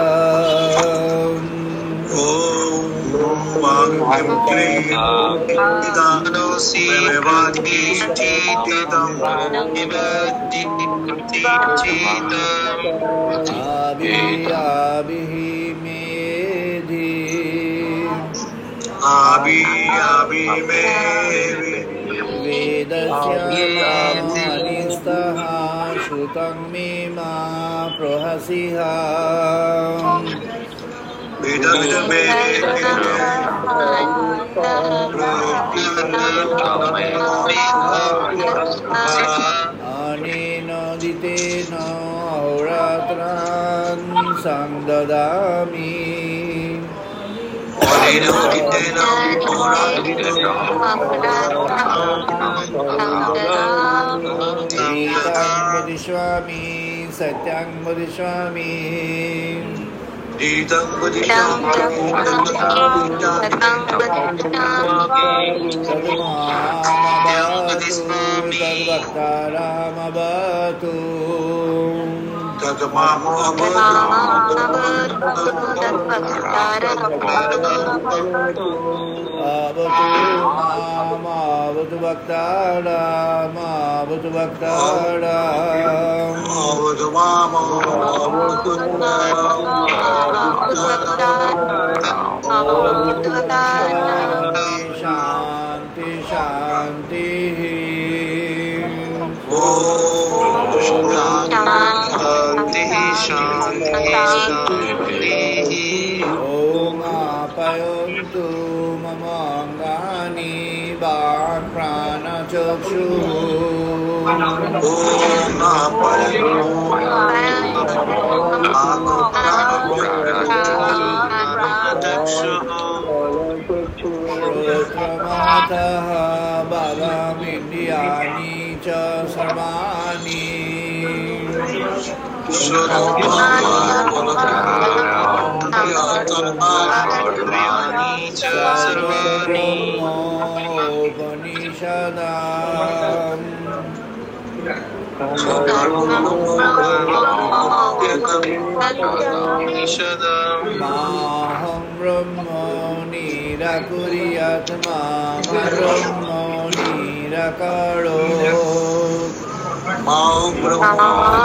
आभि आभिः मेधि आभि आभि मे वेदस्य अनिस्तः श्रुतं मे मा प्रहसिहा। वेदस्य मे अनेन दितेन अहोरात्रान् संददामि। गीतं वदिष्यामि सत्यं वदिष्यामि। तद्वक्तारमवतु अवतु मामवतु वक्तारमवतु वक्तारम्। शांति शांति ओम आप्यायन्तु मम अङ्गानि वाक्प्राणचक्षुः। श्रोत्रमातः बलमिन्द्रियाणि च सर्वाणि। सर्वब्रह्मोपनिषदाम् माहं ब्रह्म निराकुर्यात् मा ब्रह्म निराकरोत्। मां ब्रह्म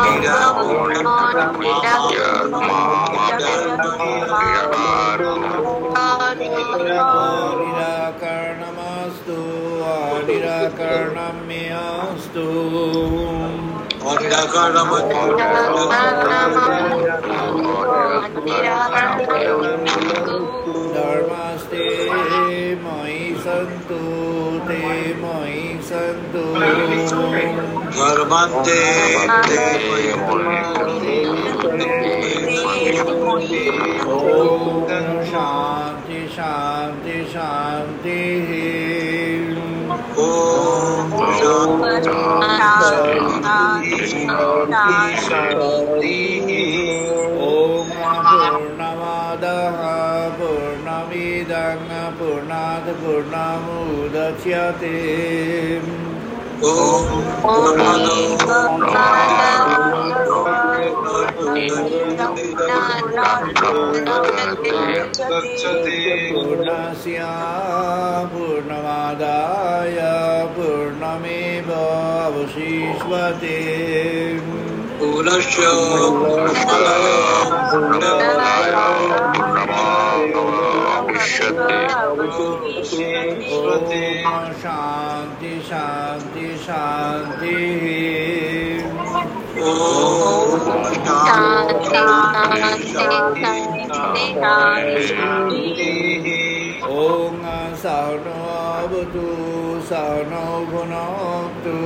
निराकरणमस्तु निराकरणं मे अस्तु। धर्मस्ते मयि सन्तु ते मयि सन्तु। धर्मन्ते ओम शांति शांति शांति। ओम शांति शांति। ओम पूर्णमादाः पूर्णमिदं पूर्णात् पूर्णमुदच्यते पूर्णस्य पूर्णमादाय पूर्णमेवावशिष्यते पूर्णस्य ओम शांति शांति शांति ओम ओम सहनो भवतु सहनो भुनक्तु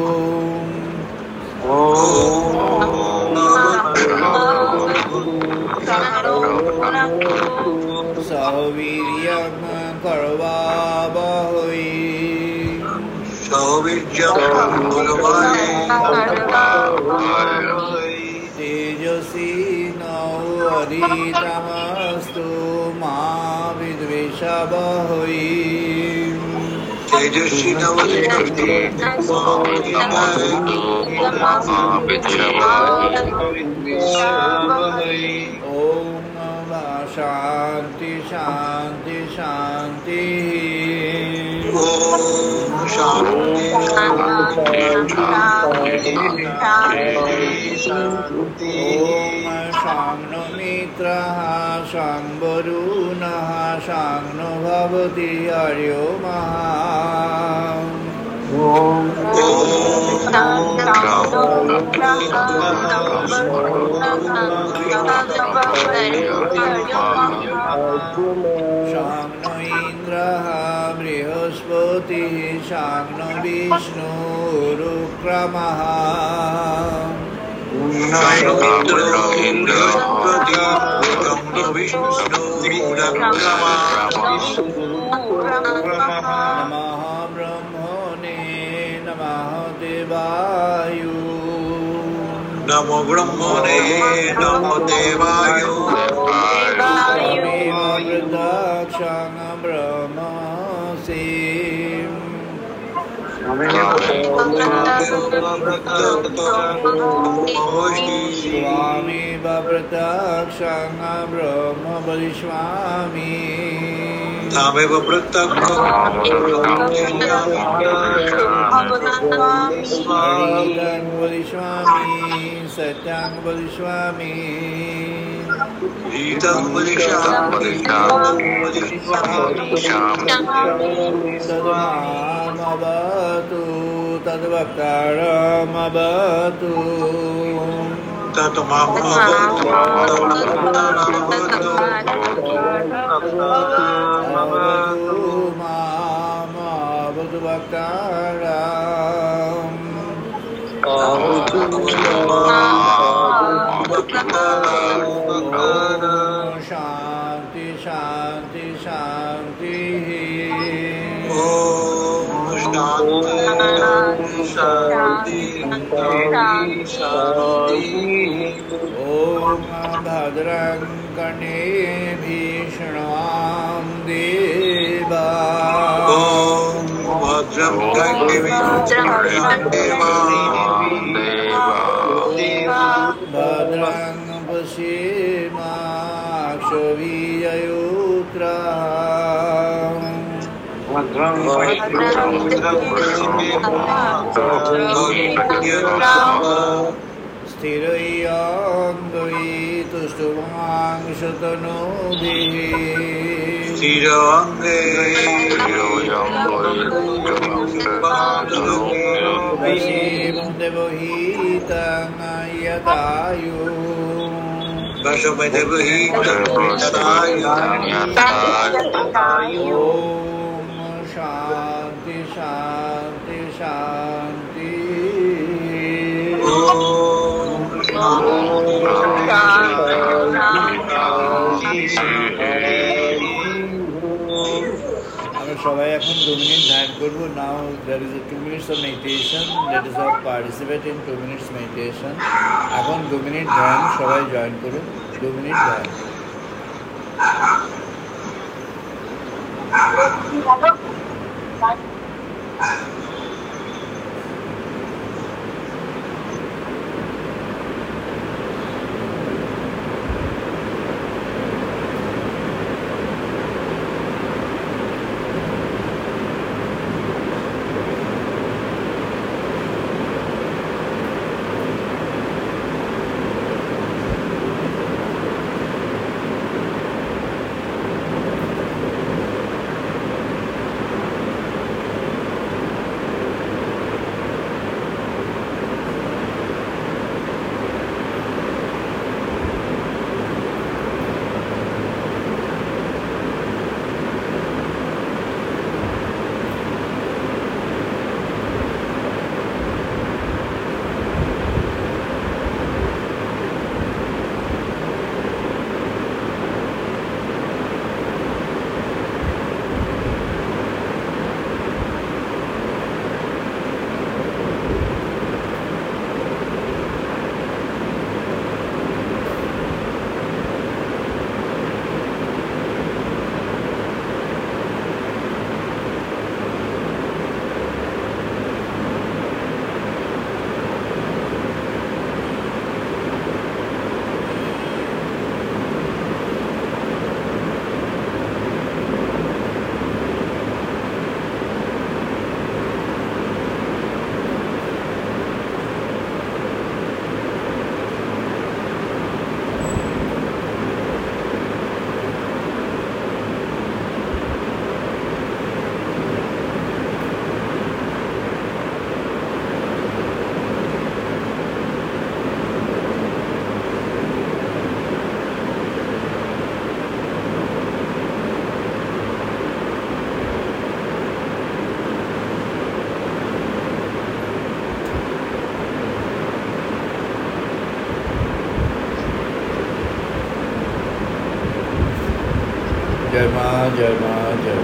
सवीर्यं करवावहै तेजस्वी नवोदितमस्तु मा विद्विषावहै तेजस्वी नवोदितमस्तु ओम शांति शांति शांति ओम शांति ओम शांनो मित्रः शांवरुणः शांनो भवति हर्यो महा शांनो इंद्रः बृहस्पतिः शांनो विष्णुरुक्रमः नमः ब्रह्मणे नमः देवाय नमो ब्रह्मणे नमो देवाय वृद्धाक्षं ब्रह्मसि स्वामी वृद्धाक्षं ब्रह्म वदिष्यामि तामेव हरितं वदिष्यामि सत्यं वदिष्यामि तद्मामवतु तद्वक्तारमवतु अवतु मामवतु वक्तारम् शांति शांति शांति ओम भद्रं कर्णेभिः देवा भद्रं भद्रं पश्येमाक्षभिर्यजत्राः स्थिरैरङ्गैतुष्टुवांशतनोभिः वशीमदेवहितं यदायु शांति शांति शांति আমরা সবাই এখন দু মিনিট ধ্যান করব নাও there is a two minutes of meditation let us all participate in two minutes meditation এখন দু মিনিট ধ্যান সবাই জয়েন করুন দু মিনিট ধ্যান জয় মা জয় মা জয়।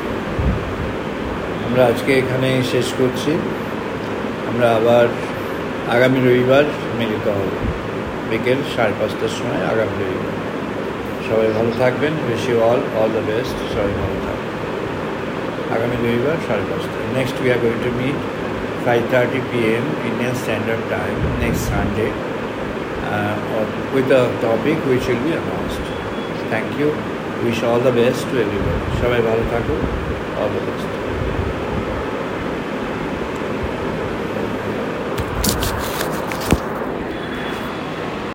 আমরা আজকে এখানেই শেষ করছি। আমরা আবার আগামী রবিবার মিলিত হব বিকেল সাড়ে পাঁচটার সময় আগামী রবিবার। সবাই ভালো থাকবেন। Wish you all all the best. সবাই ভালো থাকবেন। আগামী রবিবার সাড়ে পাঁচটা। Next we are going to meet five thirty P M Indian standard time next Sunday with a topic which will be announced. Thank you. Wish all the best to everyone. সবাই ভালো থাকুন। All the best.